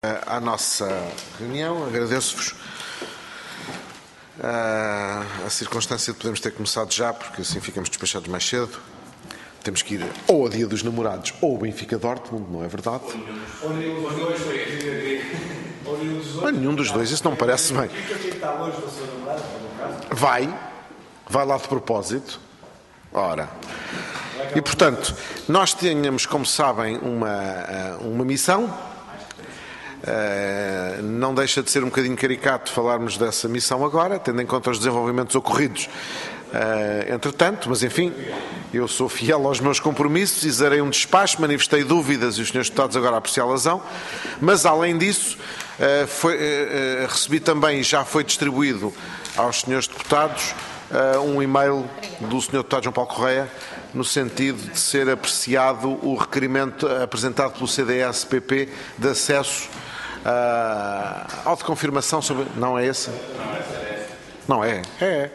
À nossa reunião, agradeço-vos a circunstância de podermos ter começado já, porque assim ficamos despachados mais cedo. Temos que ir ou ao Dia dos Namorados ou ao Benfica Dortmund, não é verdade? Ou nenhum dos dois, isso não me parece bem. Vai lá de propósito. Ora. E portanto, nós tínhamos, como sabem, uma missão. Não deixa de ser um bocadinho caricato falarmos dessa missão agora, tendo em conta os desenvolvimentos ocorridos entretanto, mas enfim, eu sou fiel aos meus compromissos, exarei um despacho, manifestei dúvidas e os senhores deputados agora apreciá-las-ão, mas além disso recebi também, já foi distribuído aos senhores deputados, um e-mail do senhor deputado João Paulo Correia, no sentido de ser apreciado o requerimento apresentado pelo CDS-PP de acesso ao de confirmação sobre... Não é esse? Não é. É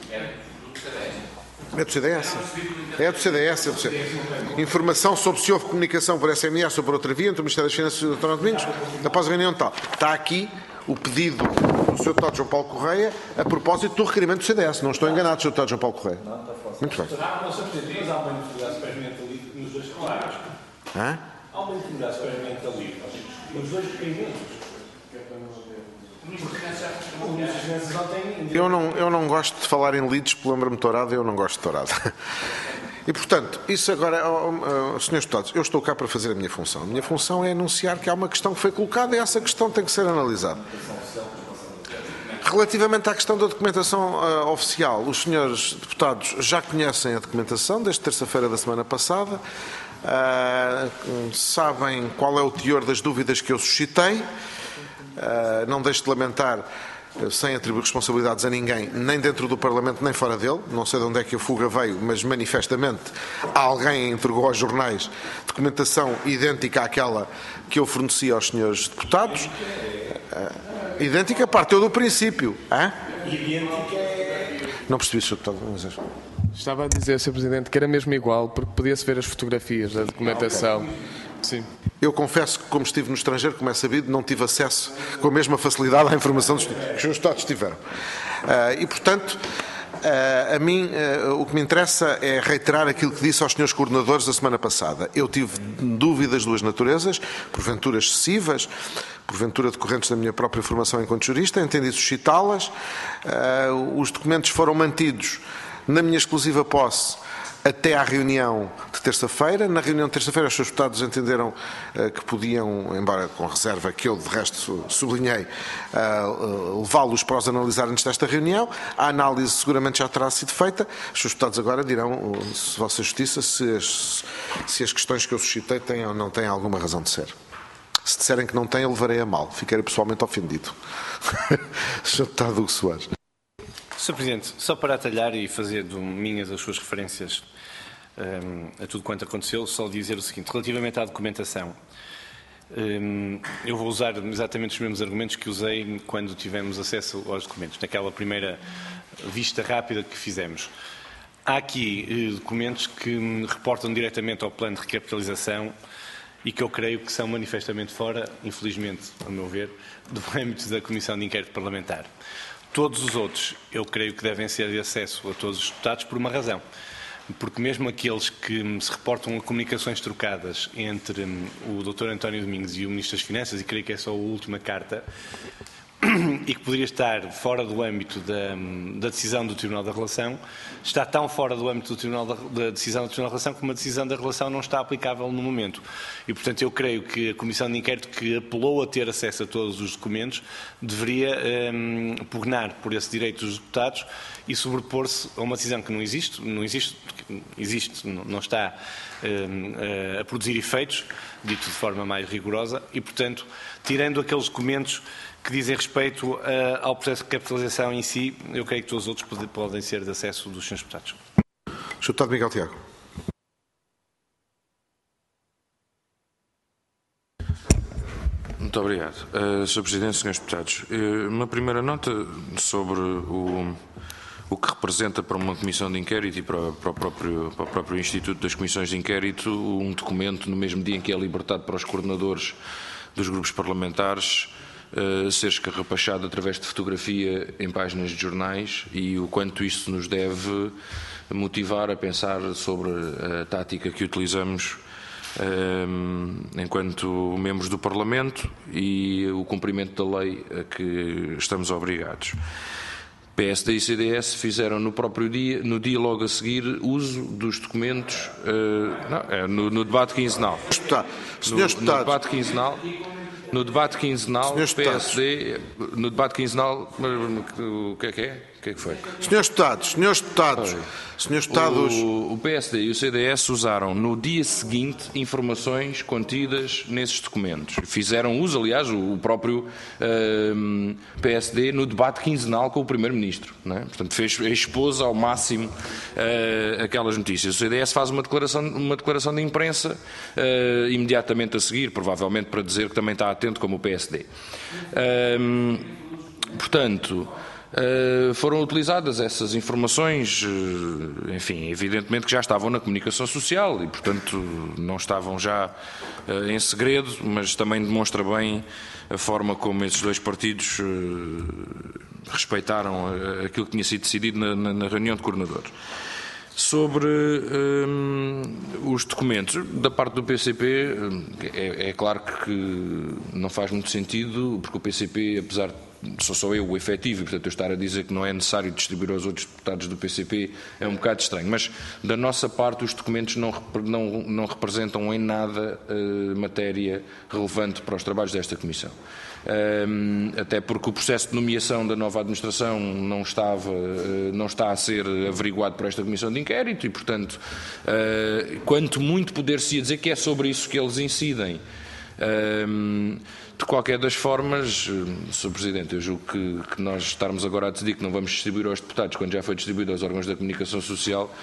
do CDS. É do CDS. Informação sobre se houve comunicação por SMS ou por outra via entre o Ministério das Finanças e o Dr. Domingos após a reunião tal. Está aqui o pedido do Sr. Deputado João Paulo Correia a propósito do requerimento do CDS. Não estou enganado, Sr. Deputado João Paulo Correia. Não, está fácil. Muito bem. Há uma certeza, há uma integridade experimentalista nos dois requerimentos. Há uma integridade experimentalista nos dois requerimentos. Eu não gosto de falar em leads, porque lembra-me de tourada, eu não gosto de tourada. E, portanto, isso agora, senhores deputados, eu estou cá para fazer a minha função. A minha função é anunciar que há uma questão que foi colocada e essa questão tem que ser analisada. Relativamente à questão da documentação oficial, os senhores deputados já conhecem a documentação desde terça-feira da semana passada, sabem qual é o teor das dúvidas que eu suscitei, não deixo de lamentar, sem atribuir responsabilidades a ninguém, nem dentro do Parlamento, nem fora dele. Não sei de onde é que a fuga veio, mas manifestamente alguém entregou aos jornais documentação idêntica àquela que eu forneci aos senhores deputados. Idêntica partiu do princípio. Não percebi, Sr. Deputado. Estava a dizer, Sr. Presidente, que era mesmo igual, porque podia-se ver as fotografias da documentação. Okay. Sim. Eu confesso que, como estive no estrangeiro, como é sabido, não tive acesso com a mesma facilidade à informação que os senhores deputados tiveram. E, portanto, a mim o que me interessa é reiterar aquilo que disse aos senhores coordenadores da semana passada. Eu tive dúvidas de duas naturezas, porventura excessivas, porventura decorrentes da minha própria formação enquanto jurista, entendi suscitá-las. Os documentos foram mantidos na minha exclusiva posse até à reunião de terça-feira. Na reunião de terça-feira, os seus deputados entenderam que podiam, embora com reserva que eu, de resto, sublinhei, levá-los para os analisar antes desta reunião. A análise seguramente já terá sido feita. Os seus deputados agora dirão, se Vossa Justiça, se as questões que eu suscitei têm ou não têm alguma razão de ser. Se disserem que não têm, eu levarei a mal. Ficarei pessoalmente ofendido. Sr. Deputado Hugo Soares. Sr. Presidente, só para atalhar e fazer minhas as suas referências a tudo quanto aconteceu, só dizer o seguinte, relativamente à documentação, eu vou usar exatamente os mesmos argumentos que usei quando tivemos acesso aos documentos, naquela primeira vista rápida que fizemos. Há aqui documentos que reportam diretamente ao plano de recapitalização e que eu creio que são manifestamente fora, infelizmente, a meu ver, do âmbito da Comissão de Inquérito Parlamentar. Todos os outros, eu creio que devem ser de acesso a todos os deputados por uma razão. Porque mesmo aqueles que se reportam a comunicações trocadas entre o Dr. António Domingos e o Ministro das Finanças, e creio que é só a última carta, e que poderia estar fora do âmbito da decisão do Tribunal da Relação, está tão fora do âmbito da decisão do Tribunal da Relação como a decisão da Relação não está aplicável no momento. E, portanto, eu creio que a Comissão de Inquérito, que apelou a ter acesso a todos os documentos, deveria pugnar por esse direito dos deputados e sobrepor-se a uma decisão que não existe, não está a produzir efeitos, dito de forma mais rigorosa, e, portanto, tirando aqueles documentos que dizem respeito ao processo de capitalização em si, eu creio que todos os outros podem ser de acesso dos senhores deputados. Sr. Deputado Miguel Tiago. Muito obrigado. Sr. Presidente, senhores deputados, uma primeira nota sobre o que representa para uma comissão de inquérito e para o próprio Instituto das Comissões de Inquérito um documento no mesmo dia em que é libertado para os coordenadores dos grupos parlamentares ser escarrapachado através de fotografia em páginas de jornais e o quanto isso nos deve motivar a pensar sobre a tática que utilizamos enquanto membros do Parlamento e o cumprimento da lei a que estamos obrigados. PSD e CDS fizeram no próprio dia, no dia logo a seguir, uso dos documentos no debate quinzenal. No debate quinzenal, PSD, no debate quinzenal, o que é? O que é que foi? Senhores deputados, o PSD e o CDS usaram no dia seguinte informações contidas nesses documentos. Fizeram uso, aliás, o próprio PSD no debate quinzenal com o Primeiro-Ministro. Não é? Portanto, expôs ao máximo aquelas notícias. O CDS faz uma declaração de imprensa imediatamente a seguir, provavelmente para dizer que também está atento como o PSD. Portanto, foram utilizadas essas informações, enfim, evidentemente que já estavam na comunicação social e, portanto, não estavam já em segredo, mas também demonstra bem a forma como esses dois partidos respeitaram aquilo que tinha sido decidido na reunião de coordenadores. Sobre os documentos, da parte do PCP, é claro que não faz muito sentido, porque o PCP, apesar de sou eu o efetivo, e portanto eu estar a dizer que não é necessário distribuir aos outros deputados do PCP é um bocado estranho, mas da nossa parte os documentos não representam em nada matéria relevante para os trabalhos desta Comissão. Até porque o processo de nomeação da nova administração não está a ser averiguado por esta Comissão de Inquérito e, portanto, quanto muito poder-se dizer que é sobre isso que eles incidem. De qualquer das formas, Sr. Presidente, eu julgo que nós estarmos agora a decidir que não vamos distribuir aos deputados quando já foi distribuído aos órgãos da comunicação social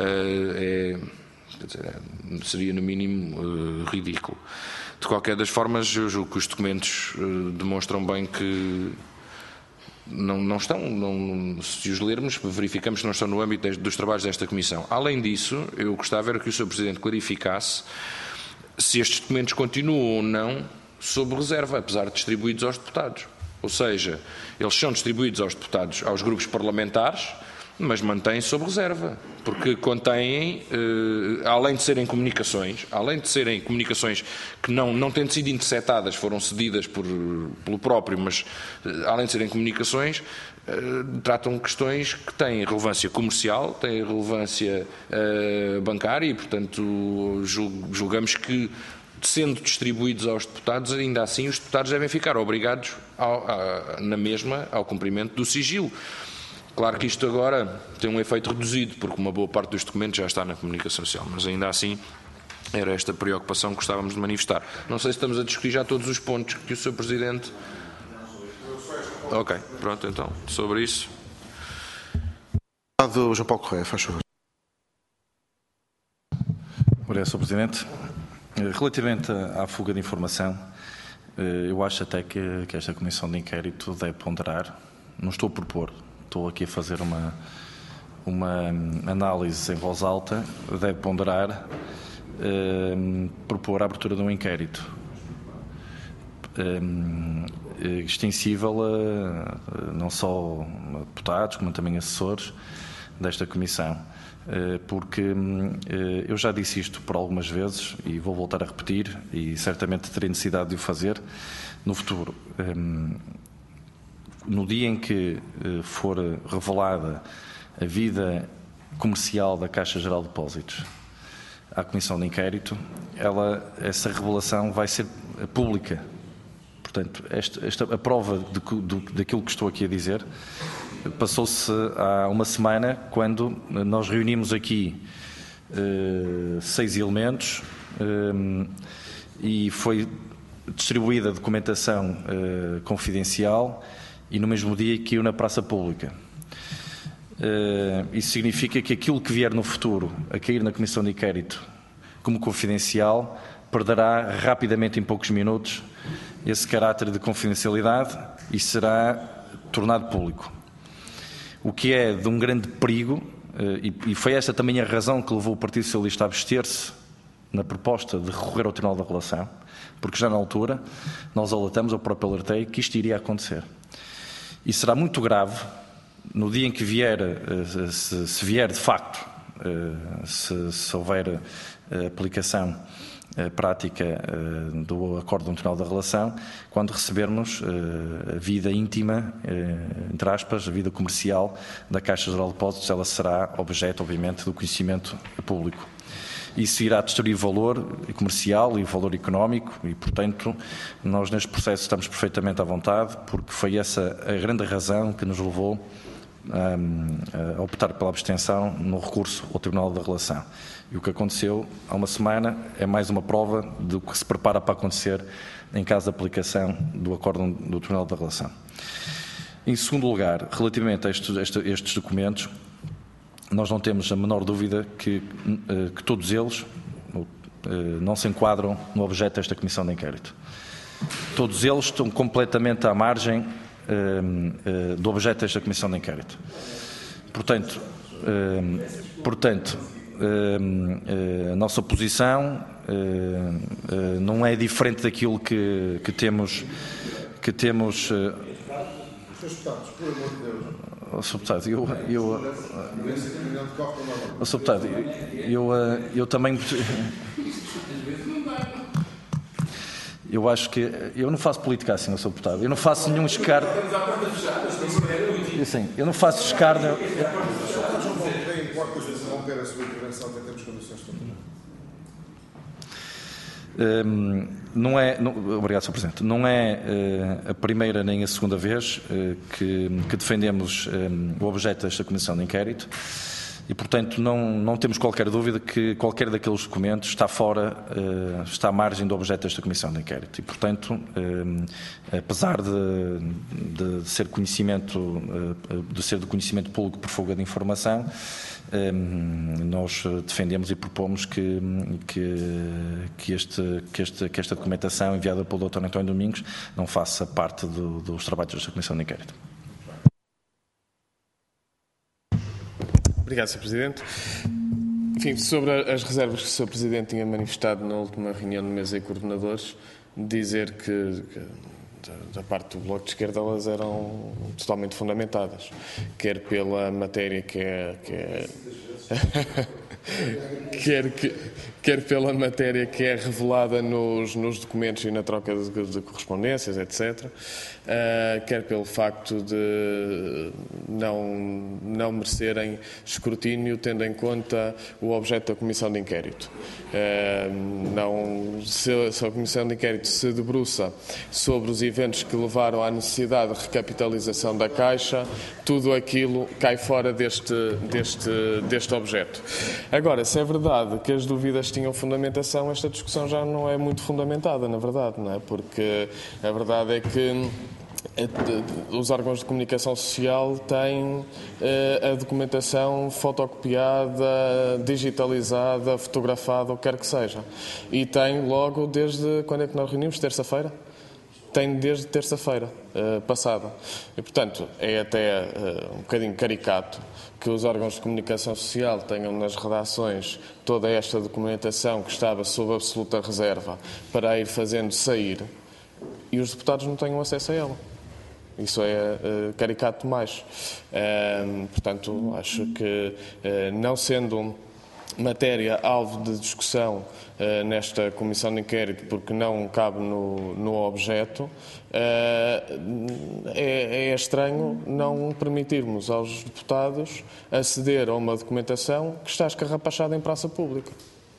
seria no mínimo ridículo. De qualquer das formas, eu julgo que os documentos demonstram bem que não estão, se os lermos, verificamos que não estão no âmbito dos trabalhos desta Comissão. Além disso, eu gostava era que o Sr. Presidente clarificasse se estes documentos continuam ou não sob reserva, apesar de distribuídos aos deputados. Ou seja, eles são distribuídos aos deputados, aos grupos parlamentares, mas mantêm-se sob reserva, porque contêm, além de serem comunicações que não tendo sido interceptadas, foram cedidas pelo próprio, mas além de serem comunicações, tratam questões que têm relevância comercial, têm relevância bancária e, portanto, julgamos que, sendo distribuídos aos deputados, ainda assim os deputados devem ficar obrigados na mesma ao cumprimento do sigilo. Claro que isto agora tem um efeito reduzido, porque uma boa parte dos documentos já está na comunicação social, mas ainda assim era esta preocupação que gostávamos de manifestar. Não sei se estamos a discutir já todos os pontos que o Sr. Presidente... Ok, pronto, então, sobre isso... João Paulo Correia, faz favor. Obrigado, Sr. Presidente. Relativamente à fuga de informação, eu acho até que esta Comissão de Inquérito deve ponderar, não estou a propor, estou aqui a fazer uma análise em voz alta, deve ponderar, propor a abertura de um inquérito extensível a não só a deputados, como também assessores desta Comissão. Porque eu já disse isto por algumas vezes e vou voltar a repetir e certamente terei necessidade de o fazer no futuro. No dia em que for revelada a vida comercial da Caixa Geral de Depósitos à Comissão de Inquérito, essa revelação vai ser pública. Portanto, a prova daquilo que estou aqui a dizer passou-se há uma semana, quando nós reunimos aqui 6 elementos e foi distribuída a documentação confidencial e no mesmo dia caiu na praça pública. Isso significa que aquilo que vier no futuro a cair na Comissão de Inquérito como confidencial perderá rapidamente, em poucos minutos, esse caráter de confidencialidade e será tornado público. O que é de um grande perigo, e foi esta também a razão que levou o Partido Socialista a abster-se na proposta de recorrer ao Tribunal da Relação, porque já na altura nós alertamos, eu próprio alertei, que isto iria acontecer. E será muito grave, no dia em que vier, se vier de facto, se houver aplicação prática do acordo do Tribunal da Relação, quando recebermos a vida íntima, entre aspas, a vida comercial da Caixa Geral de Depósitos, ela será objeto, obviamente, do conhecimento público. Isso irá destruir valor comercial e valor económico e, portanto, nós neste processo estamos perfeitamente à vontade, porque foi essa a grande razão que nos levou a optar pela abstenção no recurso ao Tribunal da Relação. E o que aconteceu há uma semana é mais uma prova do que se prepara para acontecer em caso de aplicação do acordo do Tribunal da Relação. Em segundo lugar, relativamente a estes documentos, nós não temos a menor dúvida que todos eles não se enquadram no objeto desta Comissão de Inquérito. Todos eles estão completamente à margem do objeto desta Comissão de Inquérito. Portanto, a nossa posição não é diferente daquilo que temos. Senhores deputados, por amor de Deus. Sr. Deputado, eu também. Eu acho que eu não faço política assim, Sr. Deputado. Eu não faço nenhum escárnio. Sim, eu não faço escárnio. Obrigado, Sr. Presidente. Não é a primeira nem a segunda vez que defendemos o objeto desta Comissão de Inquérito e, portanto, não temos qualquer dúvida que qualquer daqueles documentos está à margem do objeto desta Comissão de Inquérito. E, portanto, apesar de ser de conhecimento público por fuga de informação, nós defendemos e propomos que esta documentação enviada pelo Dr. António Domingos não faça parte dos trabalhos desta Comissão de Inquérito. Obrigado, Sr. Presidente. Enfim, sobre as reservas que o Sr. Presidente tinha manifestado na última reunião de mesa e coordenadores, dizer que da parte do Bloco de Esquerda elas eram totalmente fundamentadas, quer pela matéria que é quer pela matéria que é revelada nos documentos e na troca de correspondências, etc., quer pelo facto de não merecerem escrutínio, tendo em conta o objeto da Comissão de Inquérito. Se a Comissão de Inquérito se debruça sobre os eventos que levaram à necessidade de recapitalização da Caixa, tudo aquilo cai fora deste objeto. Agora, se é verdade que as dúvidas tinham fundamentação, esta discussão já não é muito fundamentada, na verdade, não é? Porque a verdade é que os órgãos de comunicação social têm a documentação fotocopiada, digitalizada, fotografada, o que quer que seja. E têm logo desde... Quando é que nós reunimos? Terça-feira? Tem desde terça-feira passada. E, portanto, é até um bocadinho caricato que os órgãos de comunicação social tenham nas redações toda esta documentação que estava sob absoluta reserva para a ir fazendo sair e os deputados não tenham acesso a ela. Isso é caricato demais. Portanto, acho que, não sendo matéria alvo de discussão nesta Comissão de Inquérito, porque não cabe no objeto, é estranho não permitirmos aos deputados aceder a uma documentação que está escarrapachada em praça pública.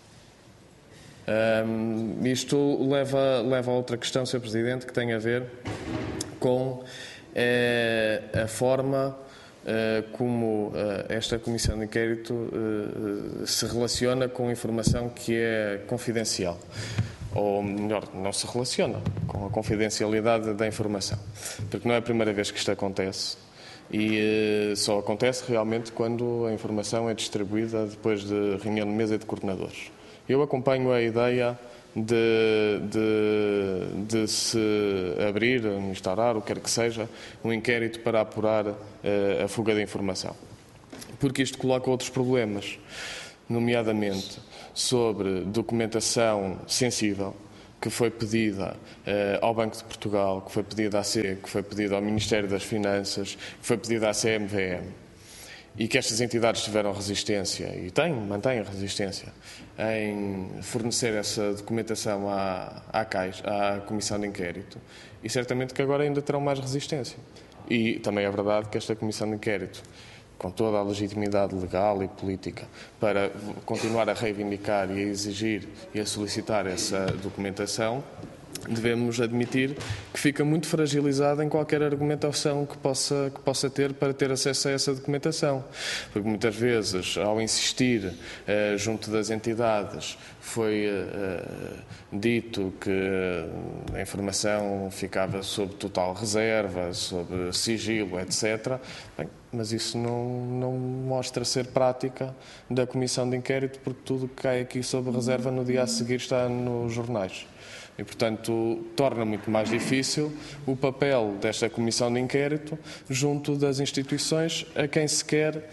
Isto leva a outra questão, Sr. Presidente, que tem a ver com a forma como esta Comissão de Inquérito se relaciona com informação que é confidencial. Ou melhor, não se relaciona com a confidencialidade da informação. Porque não é a primeira vez que isto acontece. E só acontece realmente quando a informação é distribuída depois de reunião de mesa e de coordenadores. Eu acompanho a ideia de se abrir, instaurar, o que quer que seja, um inquérito para apurar a fuga de informação. Porque isto coloca outros problemas, nomeadamente sobre documentação sensível que foi pedida ao Banco de Portugal, que foi pedida à CE, que foi pedida ao Ministério das Finanças, que foi pedida à CMVM, e que estas entidades tiveram resistência, e mantêm resistência, em fornecer essa documentação à Comissão de Inquérito, e certamente que agora ainda terão mais resistência. E também é verdade que esta Comissão de Inquérito, com toda a legitimidade legal e política, para continuar a reivindicar e a exigir e a solicitar essa documentação, devemos admitir que fica muito fragilizada em qualquer argumentação que possa ter para ter acesso a essa documentação. Porque muitas vezes, ao insistir junto das entidades, foi dito que a informação ficava sob total reserva, sob sigilo, etc. Bem, mas isso não mostra ser prática da Comissão de Inquérito, porque tudo que cai aqui sob reserva no dia a seguir está nos jornais. E, portanto, torna muito mais difícil o papel desta Comissão de Inquérito junto das instituições a quem se quer,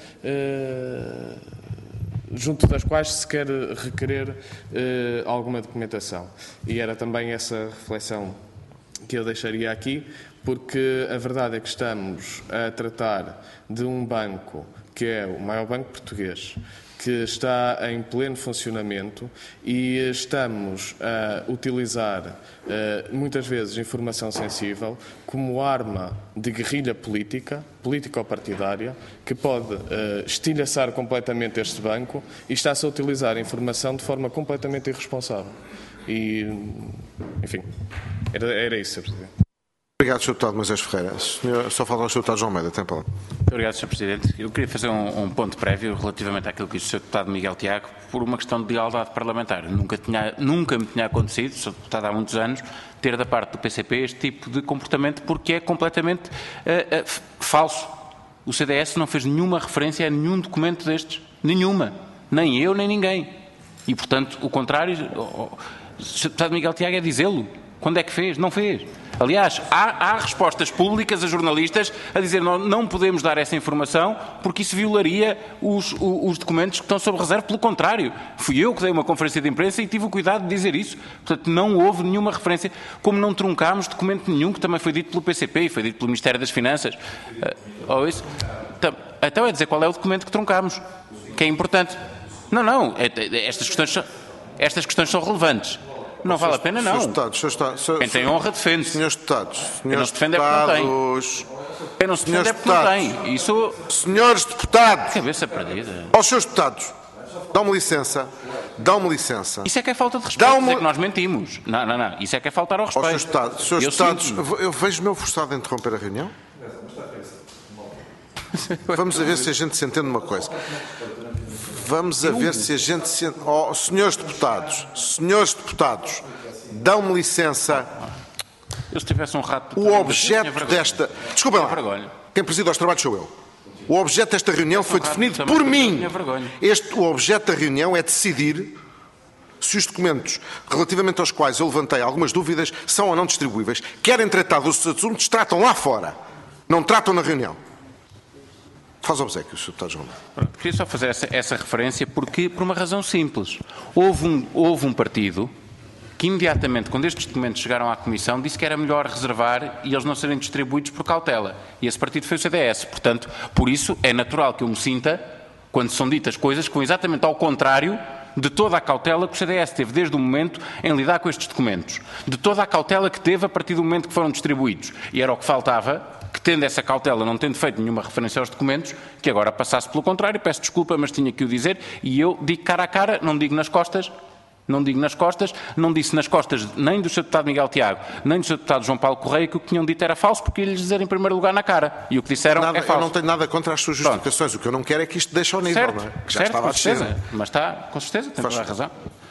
junto das quais se quer requerer alguma documentação. E era também essa reflexão que eu deixaria aqui, porque a verdade é que estamos a tratar de um banco que é o maior banco português, que está em pleno funcionamento, e estamos a utilizar muitas vezes informação sensível como arma de guerrilha política ou partidária, que pode estilhaçar completamente este banco, e está-se a utilizar a informação de forma completamente irresponsável. E, enfim, era isso, Sr. Presidente. Obrigado, Sr. Deputado Moisés Ferreira. Só falta o Sr. Deputado João Almeida. Tem a palavra. Muito obrigado, Sr. Presidente. Eu queria fazer um ponto prévio relativamente àquilo que disse o Sr. Deputado Miguel Tiago, por uma questão de lealdade parlamentar. Nunca me tinha acontecido, sou deputado há muitos anos, ter da parte do PCP este tipo de comportamento, porque é completamente falso. O CDS não fez nenhuma referência a nenhum documento destes. Nenhuma. Nem eu, nem ninguém. E, portanto, o contrário, o Sr. Deputado Miguel Tiago é dizê-lo. Quando é que fez? Não fez. Aliás, há respostas públicas a jornalistas a dizer não podemos dar essa informação porque isso violaria os documentos que estão sob reserva. Pelo contrário, fui eu que dei uma conferência de imprensa e tive o cuidado de dizer isso. Portanto, não houve nenhuma referência, como não truncámos documento nenhum, que também foi dito pelo PCP e foi dito pelo Ministério das Finanças. Então é dizer qual é o documento que truncámos, que é importante. Não, estas questões são relevantes. Não vale a pena, não. Quem tem honra defende-se. Senhores deputados. Quem não se defende é porque não tem. Quem não se defende é porque não tem. Isso... Senhores deputados. Cabeça perdida. Aos senhores deputados. Dá-me licença. Isso é que é falta de respeito. Dizer que nós mentimos. Não. Isso é que é faltar ao respeito. Senhores deputados, eu vejo-me forçado a interromper a reunião. Vamos a ver se a gente se entende uma coisa. Vamos a ver se a gente se... Oh, senhores deputados, dão-me licença. Eu se tivesse um rato... O objeto desta... Desculpem lá, quem preside aos trabalhos sou eu. O objeto desta reunião foi definido por mim. O objeto da reunião é decidir se os documentos relativamente aos quais eu levantei algumas dúvidas são ou não distribuíveis. Querem tratar dos assuntos, tratam lá fora. Não tratam na reunião. Faz obséquio, Sr. Deputado João. Queria só fazer essa referência porque, por uma razão simples. Houve um partido que imediatamente, quando estes documentos chegaram à Comissão, disse que era melhor reservar e eles não serem distribuídos por cautela. E esse partido foi o CDS. Portanto, por isso é natural que eu me sinta, quando são ditas coisas, que vão exatamente ao contrário de toda a cautela que o CDS teve desde o momento em lidar com estes documentos. De toda a cautela que teve a partir do momento que foram distribuídos. E era o que faltava, que tendo essa cautela, não tendo feito nenhuma referência aos documentos, que agora passasse pelo contrário. Peço desculpa, mas tinha que o dizer, e eu digo cara a cara, não digo nas costas, não disse nas costas nem do Sr. Deputado Miguel Tiago, nem do Sr. Deputado João Paulo Correia, que o que tinham dito era falso, porque ia-lhes dizer em primeiro lugar na cara, e o que disseram é falso. Eu não tenho nada contra as suas justificações, o que eu não quero é que isto deixe ao nível, não é? Que já estava a descer. Mas está, com certeza, tem toda a razão.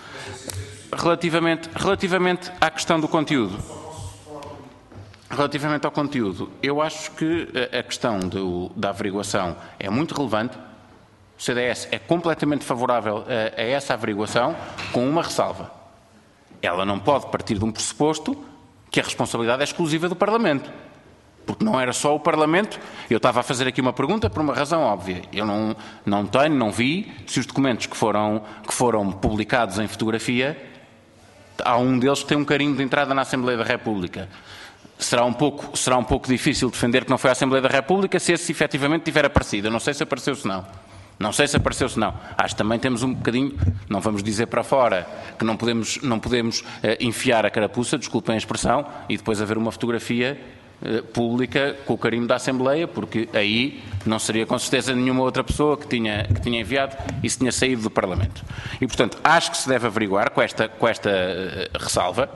Relativamente à questão do conteúdo, relativamente ao conteúdo, eu acho que a questão da averiguação é muito relevante. O CDS é completamente favorável a essa averiguação, com uma ressalva. Ela não pode partir de um pressuposto que a responsabilidade é exclusiva do Parlamento. Porque não era só o Parlamento. Eu estava a fazer aqui uma pergunta por uma razão óbvia. Eu não vi se os documentos que foram publicados em fotografia, há um deles que tem um carimbo de entrada na Assembleia da República. Será um pouco difícil defender que não foi a Assembleia da República se esse efetivamente tiver aparecido. Eu não sei se apareceu ou se não. Acho que também temos um bocadinho, não vamos dizer para fora que não podemos enfiar a carapuça, desculpem a expressão, e depois haver uma fotografia pública com o carimbo da Assembleia, porque aí não seria com certeza nenhuma outra pessoa que tinha enviado e se tinha saído do Parlamento. E, portanto, acho que se deve averiguar com esta ressalva.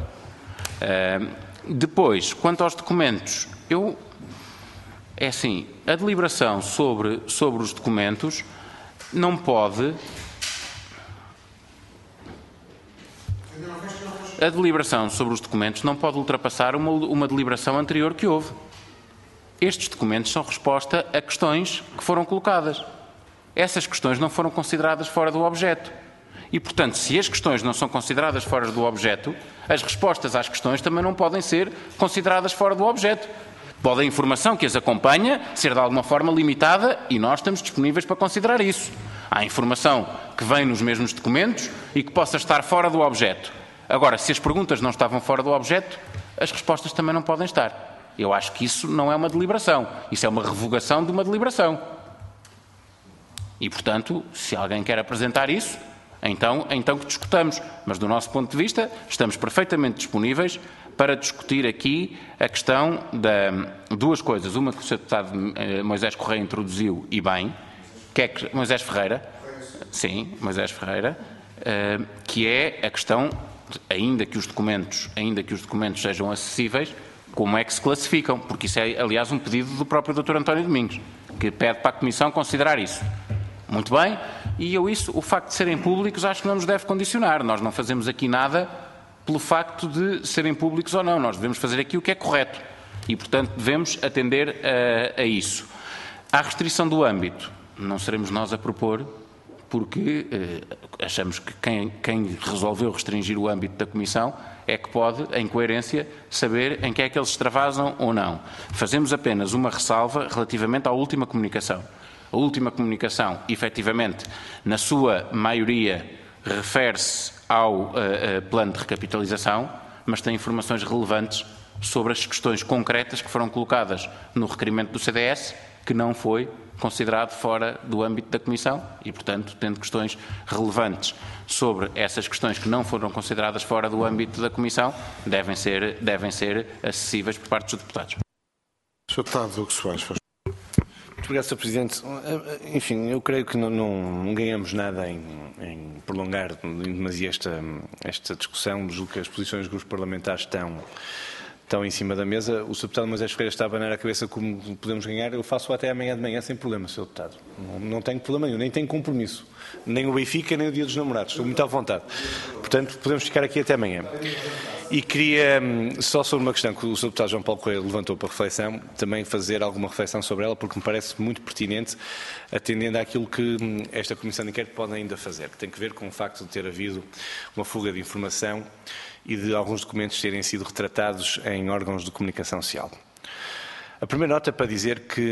Depois, quanto aos documentos, é assim, a deliberação sobre os documentos não pode... A deliberação sobre os documentos não pode ultrapassar uma deliberação anterior que houve. Estes documentos são resposta a questões que foram colocadas. Essas questões não foram consideradas fora do objeto. E, portanto, se as questões não são consideradas fora do objeto, as respostas às questões também não podem ser consideradas fora do objeto. Pode a informação que as acompanha ser de alguma forma limitada e nós estamos disponíveis para considerar isso. Há informação que vem nos mesmos documentos e que possa estar fora do objeto. Agora, se as perguntas não estavam fora do objeto, as respostas também não podem estar. Eu acho que isso não é uma deliberação. Isso é uma revogação de uma deliberação. E, portanto, se alguém quer apresentar isso, então que discutamos. Mas, do nosso ponto de vista, estamos perfeitamente disponíveis para discutir aqui a questão de duas coisas. Uma que o Sr. Deputado Moisés Correia introduziu, e bem, que é Moisés Ferreira. Sim, Moisés Ferreira. Que é a questão... Ainda que os documentos sejam acessíveis, como é que se classificam? Porque isso é, aliás, um pedido do próprio Dr. António Domingos, que pede para a Comissão considerar isso. Muito bem, e o facto de serem públicos, acho que não nos deve condicionar. Nós não fazemos aqui nada pelo facto de serem públicos ou não. Nós devemos fazer aqui o que é correto e, portanto, devemos atender a isso. À restrição do âmbito, não seremos nós a propor, porque achamos que quem resolveu restringir o âmbito da Comissão é que pode, em coerência, saber em que é que eles extravasam ou não. Fazemos apenas uma ressalva relativamente à última comunicação. A última comunicação, efetivamente, na sua maioria, refere-se ao plano de recapitalização, mas tem informações relevantes sobre as questões concretas que foram colocadas no requerimento do CDS, que não foi considerado fora do âmbito da Comissão e, portanto, tendo questões relevantes sobre essas questões que não foram consideradas fora do âmbito da Comissão, devem ser acessíveis por parte dos deputados. Sr. Deputado Hugo Soares, faz. Muito obrigado, Sr. Presidente. Enfim, eu creio que não ganhamos nada em prolongar em demasia esta discussão. Julgo que as posições dos grupos parlamentares estão em cima da mesa. O Sr. Deputado Moisés Ferreira está a abanar a cabeça como podemos ganhar. Eu faço até amanhã de manhã sem problema, Sr. Deputado. Não tenho problema nenhum, nem tenho compromisso. Nem o Benfica, nem o Dia dos Namorados. Estou muito à vontade. Portanto, podemos ficar aqui até amanhã. E queria, só sobre uma questão que o Sr. Deputado João Paulo Coelho levantou para reflexão, também fazer alguma reflexão sobre ela, porque me parece muito pertinente, atendendo àquilo que esta Comissão de Inquérito pode ainda fazer, que tem que ver com o facto de ter havido uma fuga de informação e de alguns documentos terem sido retratados em órgãos de comunicação social. A primeira nota é para dizer que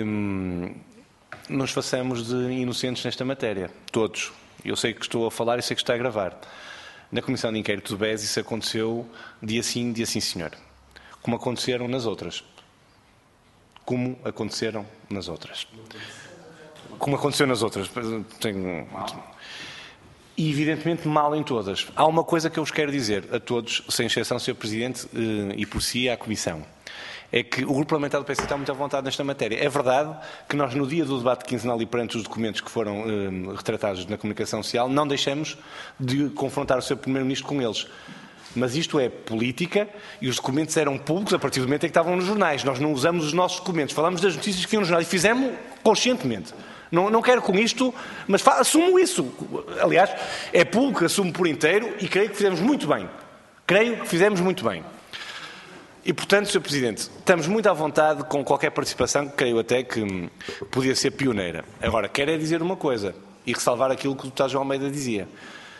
nos façamos de inocentes nesta matéria, todos. Eu sei que estou a falar e sei que está a gravar. Na Comissão de Inquérito do BES isso aconteceu dia sim, senhor. Como aconteceram nas outras. Como aconteceram nas outras. Como aconteceu nas outras. E, evidentemente, mal em todas. Há uma coisa que eu vos quero dizer a todos, sem exceção, Sr. Presidente, e por si à Comissão. É que o Grupo Parlamentar do PS está muito à vontade nesta matéria. É verdade que nós, no dia do debate quinzenal e perante os documentos que foram retratados na comunicação social, não deixamos de confrontar o Sr. Primeiro-Ministro com eles. Mas isto é política e os documentos eram públicos a partir do momento em que estavam nos jornais. Nós não usamos os nossos documentos, falamos das notícias que vinham nos jornais e fizemos conscientemente. Não quero com isto, mas assumo isso. Aliás, é público, assumo por inteiro e creio que fizemos muito bem. Creio que fizemos muito bem. E, portanto, Sr. Presidente, estamos muito à vontade com qualquer participação que creio até que podia ser pioneira. Agora, quero é dizer uma coisa e ressalvar aquilo que o Dr. João Almeida dizia.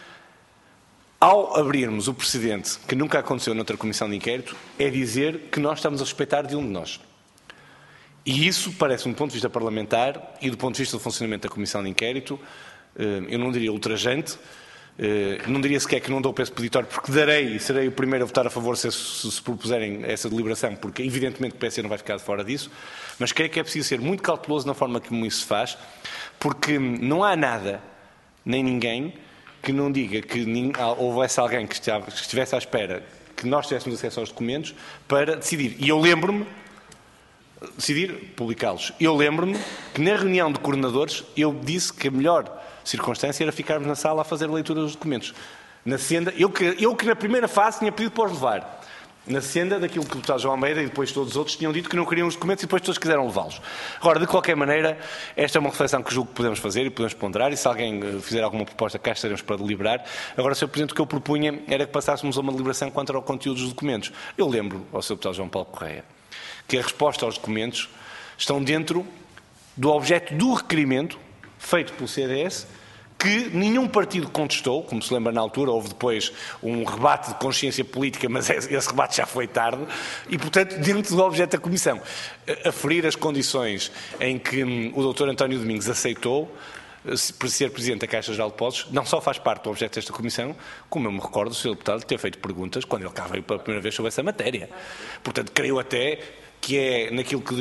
Ao abrirmos o precedente, que nunca aconteceu noutra comissão de inquérito, é dizer que nós estamos a respeitar de um de nós. E isso parece-me, do ponto de vista parlamentar e do ponto de vista do funcionamento da Comissão de Inquérito, eu não diria ultrajante, não diria sequer que não dou peso peditório, porque darei e serei o primeiro a votar a favor se propuserem essa deliberação, porque evidentemente o PC não vai ficar de fora disso, mas creio que é preciso ser muito cauteloso na forma como isso se faz, porque não há nada, nem ninguém, que não diga que houvesse alguém que estivesse à espera que nós tivéssemos acesso aos documentos para decidir. E eu lembro-me, publicá-los. Eu lembro-me que na reunião de coordenadores eu disse que a melhor circunstância era ficarmos na sala a fazer a leitura dos documentos. Na senda, eu que na primeira fase tinha pedido para os levar. Na senda daquilo que o deputado João Almeida e depois todos os outros tinham dito que não queriam os documentos e depois todos quiseram levá-los. Agora, de qualquer maneira, esta é uma reflexão que julgo que podemos fazer e podemos ponderar, e se alguém fizer alguma proposta, cá estaremos para deliberar. Agora, Sr. Presidente, o que eu propunha era que passássemos a uma deliberação quanto ao conteúdo dos documentos. Eu lembro ao Sr. Deputado João Paulo Correia que a resposta aos documentos estão dentro do objeto do requerimento feito pelo CDS, que nenhum partido contestou, como se lembra na altura, houve depois um rebate de consciência política, mas esse rebate já foi tarde, e, portanto, dentro do objeto da Comissão. Aferir as condições em que o Dr. António Domingos aceitou ser Presidente da Caixa Geral de Depósitos, não só faz parte do objeto desta Comissão, como eu me recordo do Sr. Deputado ter feito perguntas quando ele cá veio pela primeira vez sobre essa matéria. Portanto, creio até que é naquilo que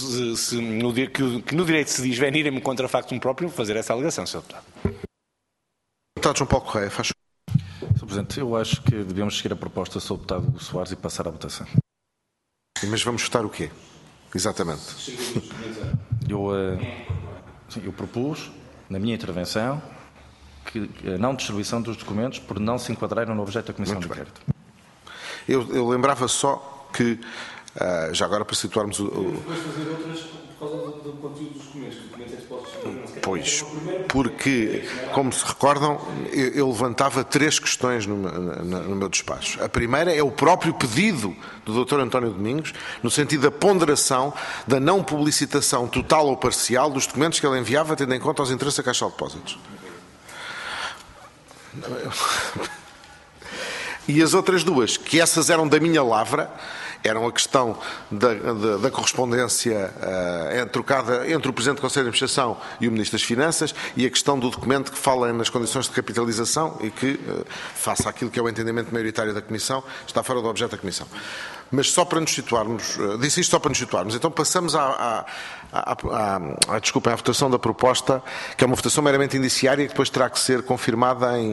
no direito se diz venirem-me contra factum próprio fazer essa alegação, Sr. Deputado. Deputado João Paulo Correia, faz. Sr. Presidente, eu acho que devemos seguir a proposta do Sr. Deputado Hugo Soares e passar à votação. Mas vamos votar o quê? Exatamente. Eu propus, na minha intervenção, que a não distribuição dos documentos por não se enquadrarem no objeto da Comissão de Inquérito. Eu lembrava só que, já agora para situarmos Depois fazer outras por causa do conteúdo dos documentos. Pois, porque, como se recordam, eu levantava 3 questões no meu despacho. A primeira é o próprio pedido do Dr. António Domingos, no sentido da ponderação da não publicitação total ou parcial dos documentos que ele enviava, tendo em conta os interesses da Caixa de Depósitos. E as outras 2, que essas eram da minha lavra, eram a questão da correspondência trocada entre o Presidente do Conselho de Administração e o Ministro das Finanças, e a questão do documento que fala nas condições de capitalização e que, face àquilo que é o entendimento maioritário da Comissão, está fora do objeto da Comissão. Mas só para nos situarmos, disse isto só para nos situarmos, então passamos à votação da proposta, que é uma votação meramente indiciária, que depois terá que ser confirmada em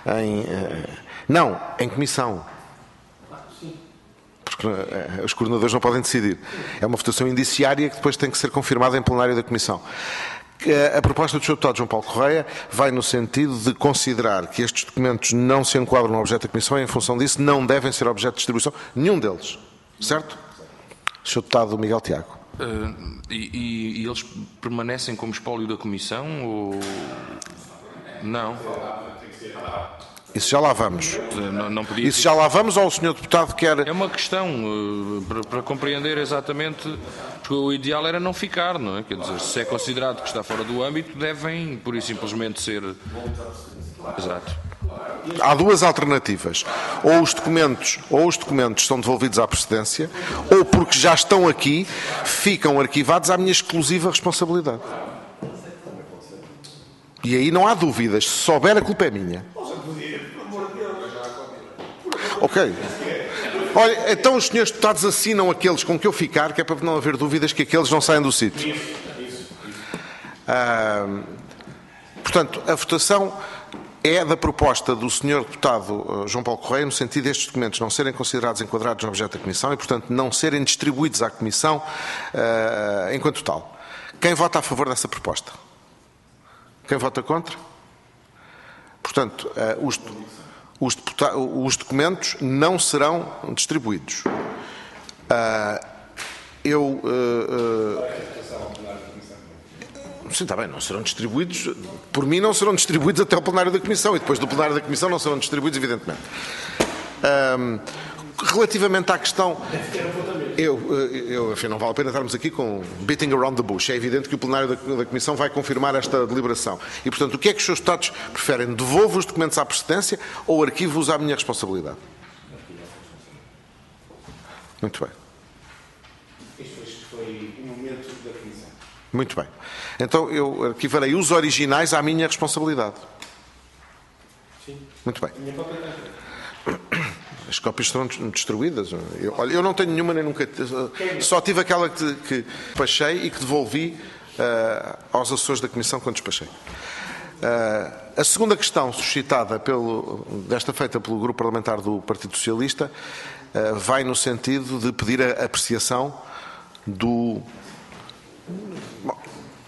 comissão. Porque os coordenadores não podem decidir. É uma votação indiciária que depois tem que ser confirmada em plenário da Comissão. A proposta do Sr. Deputado João Paulo Correia vai no sentido de considerar que estes documentos não se enquadram no objeto da Comissão e, em função disso, não devem ser objeto de distribuição, nenhum deles. Certo? Sr. Deputado Miguel Tiago. E eles permanecem como espólio da Comissão ou não? Isso já lá vamos. Não podia Isso já lá vamos, ou o Sr. Deputado quer... É uma questão para compreender exatamente, porque o ideal era não ficar, não é? Quer dizer, se é considerado que está fora do âmbito, devem pura e simplesmente ser... Exato. Há 2 alternativas. Ou os documentos são devolvidos à Presidência, ou porque já estão aqui, ficam arquivados à minha exclusiva responsabilidade. E aí não há dúvidas. Se souber, a culpa é minha. Ok. Olha, então os senhores deputados assinam aqueles com que eu ficar, que é para não haver dúvidas que aqueles não saem do sítio. Portanto, a votação é da proposta do Sr. Deputado João Paulo Correia, no sentido destes documentos não serem considerados enquadrados no objeto da Comissão e, portanto, não serem distribuídos à Comissão enquanto tal. Quem vota a favor dessa proposta? Quem vota contra? Portanto, os documentos não serão distribuídos. Sim, está bem, não serão distribuídos. Por mim, não serão distribuídos até ao plenário da Comissão e depois do plenário da Comissão não serão distribuídos, evidentemente. Relativamente à questão... Enfim, não vale a pena estarmos aqui com beating around the bush. É evidente que o plenário da Comissão vai confirmar esta deliberação. E, portanto, o que é que os seus deputados preferem? Devolvo os documentos à Presidência ou arquivo-os à minha responsabilidade? Muito bem. Este foi o momento da Comissão. Muito bem. Então eu arquivarei os originais à minha responsabilidade. Sim. Muito bem. Minha cópia está. As cópias serão destruídas. Olha, eu não tenho nenhuma, nem nunca. Só tive aquela que despachei e que devolvi aos assessores da Comissão quando despachei. A segunda questão suscitada desta feita pelo Grupo Parlamentar do Partido Socialista vai no sentido de pedir a apreciação do... Bom,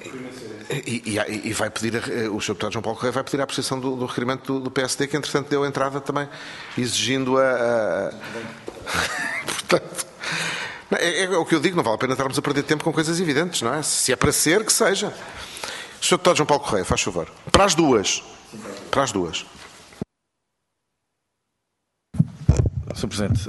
e vai pedir, o Sr. Deputado João Paulo Correia vai pedir a apreciação do requerimento do PSD, que entretanto deu entrada também, exigindo Portanto, é o que eu digo, não vale a pena estarmos a perder tempo com coisas evidentes, não é? Se é para ser, que seja. Sr. Deputado João Paulo Correia, faz favor. Para as duas. Para as duas. Sr. Presidente,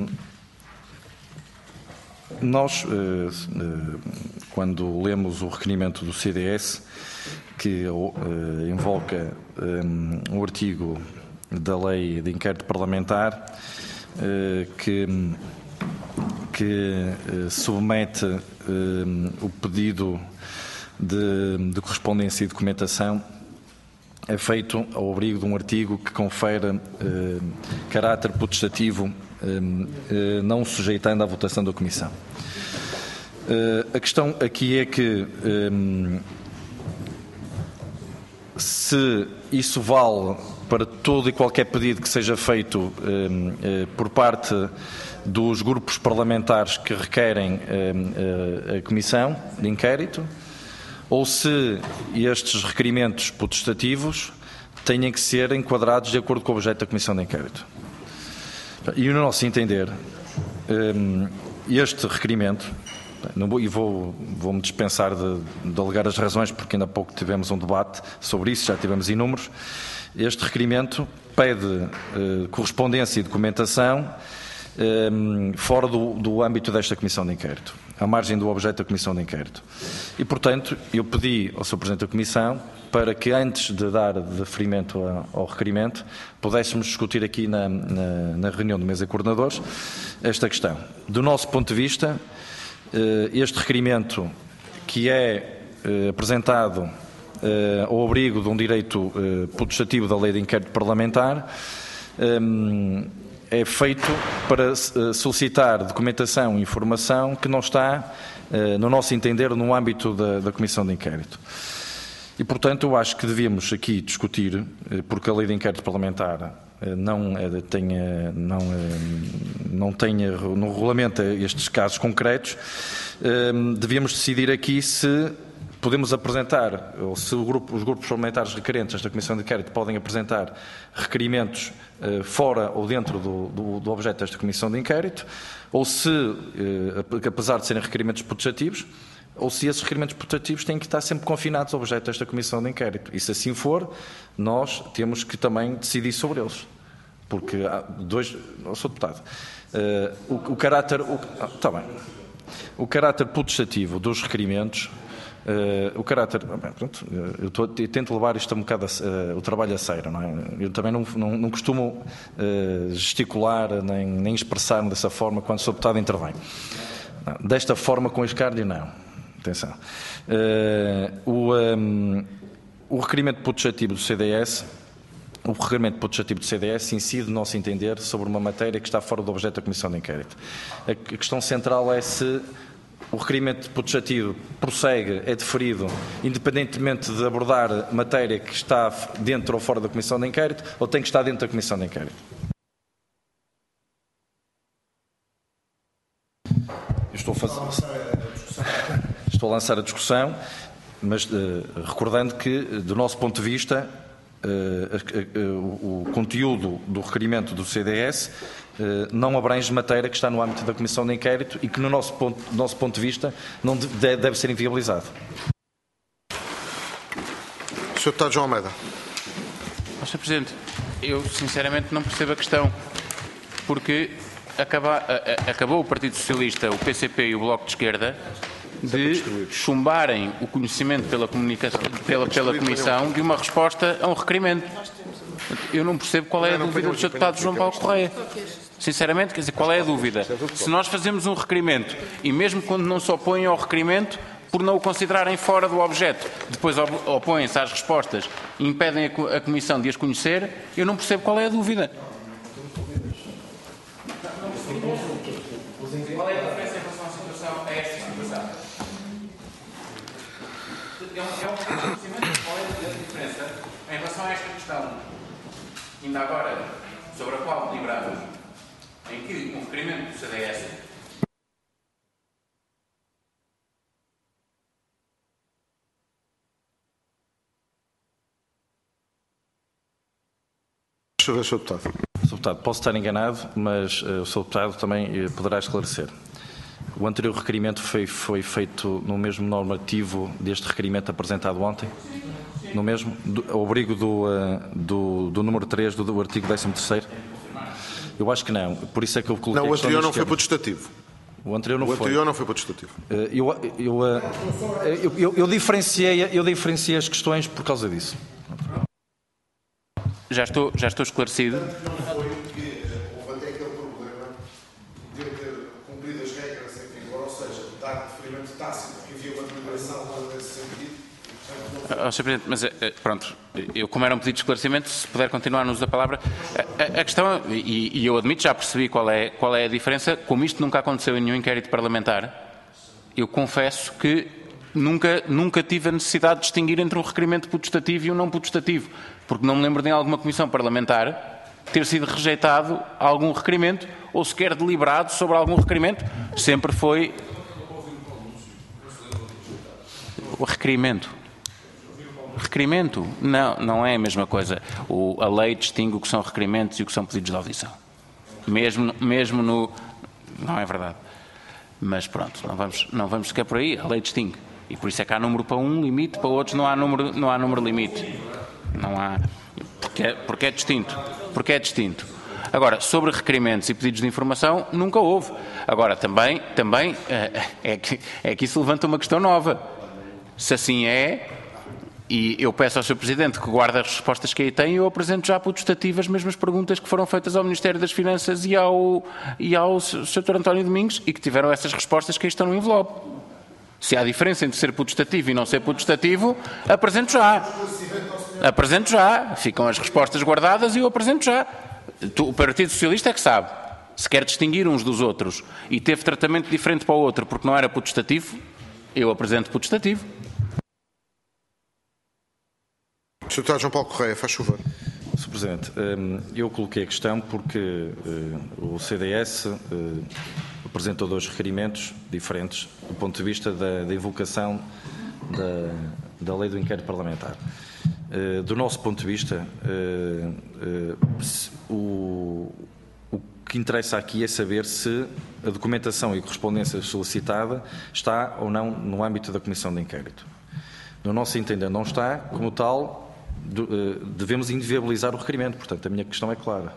nós, quando lemos o requerimento do CDS, que invoca um artigo da Lei de Inquérito Parlamentar, que submete o pedido de correspondência e documentação, é feito ao abrigo de um artigo que confere caráter potestativo, não sujeitando à votação da Comissão. A questão aqui é que se isso vale para todo e qualquer pedido que seja feito por parte dos grupos parlamentares que requerem a Comissão de Inquérito, ou se estes requerimentos potestativos têm que ser enquadrados de acordo com o objeto da Comissão de Inquérito. E no nosso entender, este requerimento, e vou-me dispensar de alegar as razões, porque ainda há pouco tivemos um debate sobre isso, já tivemos inúmeros, este requerimento pede correspondência e documentação fora do âmbito desta Comissão de Inquérito, à margem do objeto da Comissão de Inquérito. E, portanto, eu pedi ao Sr. Presidente da Comissão para que, antes de dar deferimento ao requerimento, pudéssemos discutir aqui na reunião de mesa de coordenadores esta questão. Do nosso ponto de vista, este requerimento, que é apresentado ao abrigo de um direito potestativo da Lei de Inquérito Parlamentar, é feito para solicitar documentação e informação que não está, no nosso entender, no âmbito da Comissão de Inquérito. E, portanto, eu acho que devíamos aqui discutir, porque a Lei de Inquérito Parlamentar não regulamenta estes casos concretos, devíamos decidir aqui se podemos apresentar, ou se os grupos parlamentares requerentes desta Comissão de Inquérito podem apresentar requerimentos fora ou dentro do objeto desta Comissão de Inquérito, ou se, apesar de serem requerimentos potestativos, ou se esses requerimentos potestativos têm que estar sempre confinados ao objeto desta Comissão de Inquérito. E se assim for, nós temos que também decidir sobre eles. Porque há dois... Eu sou deputado. O caráter potestativo dos requerimentos... pronto, eu tento levar isto um bocado o trabalho a sério, não é? Eu também não costumo gesticular nem expressar-me dessa forma quando sou deputado intervém. Não, desta forma, com escárnio, não. Atenção. O requerimento potestativo do CDS, incide, no nosso entender, sobre uma matéria que está fora do objeto da Comissão de Inquérito. A questão central é se o requerimento potestativo prossegue, é deferido, independentemente de abordar matéria que está dentro ou fora da Comissão de Inquérito, ou tem que estar dentro da Comissão de Inquérito. Estou a lançar a discussão, mas recordando que, do nosso ponto de vista, o conteúdo do requerimento do CDS não abrange matéria que está no âmbito da Comissão de Inquérito e que, do nosso ponto de vista, não deve ser inviabilizado. Sr. Deputado João Almeida. Sr. Presidente, eu sinceramente não percebo a questão, porque acabou o Partido Socialista, o PCP e o Bloco de Esquerda de chumbarem o conhecimento pela Comissão de uma resposta a um requerimento. Eu não percebo qual é a dúvida do Sr. Deputado João Paulo Correia. Sinceramente, quer dizer, qual é a dúvida? Se nós fazemos um requerimento e mesmo quando não se opõem ao requerimento, por não o considerarem fora do objeto, depois opõem-se às respostas e impedem a Comissão de as conhecer, eu não percebo qual é a dúvida. Qual é a diferença em relação à situação, a esta situação? É um conhecimento. Qual é a diferença em relação a esta questão, ainda agora, sobre a qual deliberamos, em que um requerimento do CDS Sr. Deputado. Sr. Deputado, posso estar enganado, mas o Sr. Deputado também poderá esclarecer. O anterior requerimento foi feito no mesmo normativo deste requerimento apresentado ontem? No mesmo? Ao abrigo do número 3 do artigo 13º? Eu acho que não. Por isso é que eu coloquei... Não, o anterior não foi potestativo. O anterior não foi. O anterior não foi potestativo. Eu diferenciei as questões por causa disso. Já estou esclarecido. Foi que houve até aquele problema de eu ter cumprido as regras em vigor, ou seja, dar deferimento tácito, porque havia uma deliberação nesse sentido. Sr. Presidente, mas pronto, eu como era um pedido de esclarecimento, se puder continuar-nos a palavra, a questão, e eu admito, já percebi qual é a diferença, como isto nunca aconteceu em nenhum inquérito parlamentar, eu confesso que nunca tive a necessidade de distinguir entre um requerimento potestativo e um não potestativo, porque não me lembro de em alguma comissão parlamentar ter sido rejeitado algum requerimento ou sequer deliberado sobre algum requerimento. Sempre foi o requerimento. Requerimento? Não é a mesma coisa. A lei distingue o que são requerimentos e o que são pedidos de audição. Mesmo no... Não é verdade. Mas pronto, não vamos sequer por aí. A lei distingue. E por isso é que há número para um limite, para outros não há número limite. Não há... Porque é distinto. Porque é distinto. Agora, sobre requerimentos e pedidos de informação, nunca houve. Agora, também é que isso levanta uma questão nova. Se assim é, e eu peço ao Sr. Presidente que guarde as respostas que aí tem, eu apresento já potestativo as mesmas perguntas que foram feitas ao Ministério das Finanças e ao Sr. António Domingos e que tiveram essas respostas que aí estão no envelope. Se há diferença entre ser potestativo e não ser potestativo, apresento já. Apresento já. Ficam as respostas guardadas e eu apresento já. O Partido Socialista é que sabe. Se quer distinguir uns dos outros e teve tratamento diferente para o outro porque não era potestativo, eu apresento potestativo. Sr. Deputado João Paulo Correia, faz favor. Sr. Presidente, eu coloquei a questão porque o CDS apresentou dois requerimentos diferentes do ponto de vista da invocação da lei do inquérito parlamentar. Do nosso ponto de vista, o que interessa aqui é saber se a documentação e correspondência solicitada está ou não no âmbito da Comissão de Inquérito. No nosso entender não está, como tal, devemos inviabilizar o requerimento. Portanto, a minha questão é clara.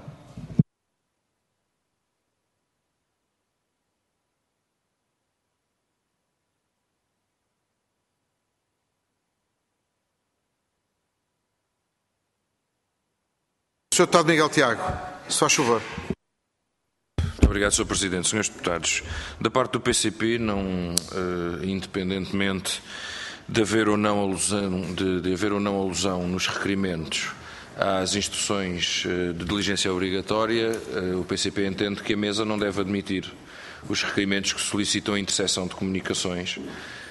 Sr. Deputado Miguel Tiago, se faz favor. Muito obrigado, Sr. Presidente. Senhores Deputados, da parte do PCP, independentemente de haver ou não alusão nos requerimentos às instruções de diligência obrigatória, o PCP entende que a Mesa não deve admitir os requerimentos que solicitam a interseção de comunicações,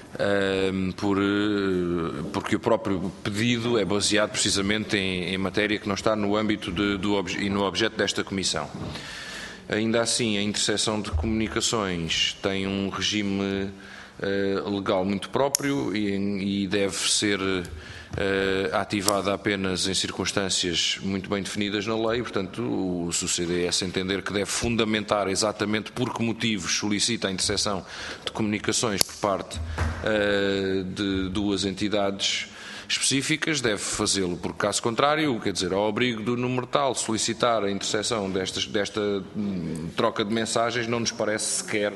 porque o próprio pedido é baseado precisamente em matéria que não está no âmbito e no objeto desta Comissão. Ainda assim, a interseção de comunicações tem um regime legal muito próprio e deve ser ativada apenas em circunstâncias muito bem definidas na lei. Portanto, se o CDS entender que deve fundamentar exatamente por que motivos solicita a interseção de comunicações por parte de duas entidades específicas, deve fazê-lo, porque caso contrário, quer dizer, ao abrigo do número tal, solicitar a interseção desta troca de mensagens não nos parece sequer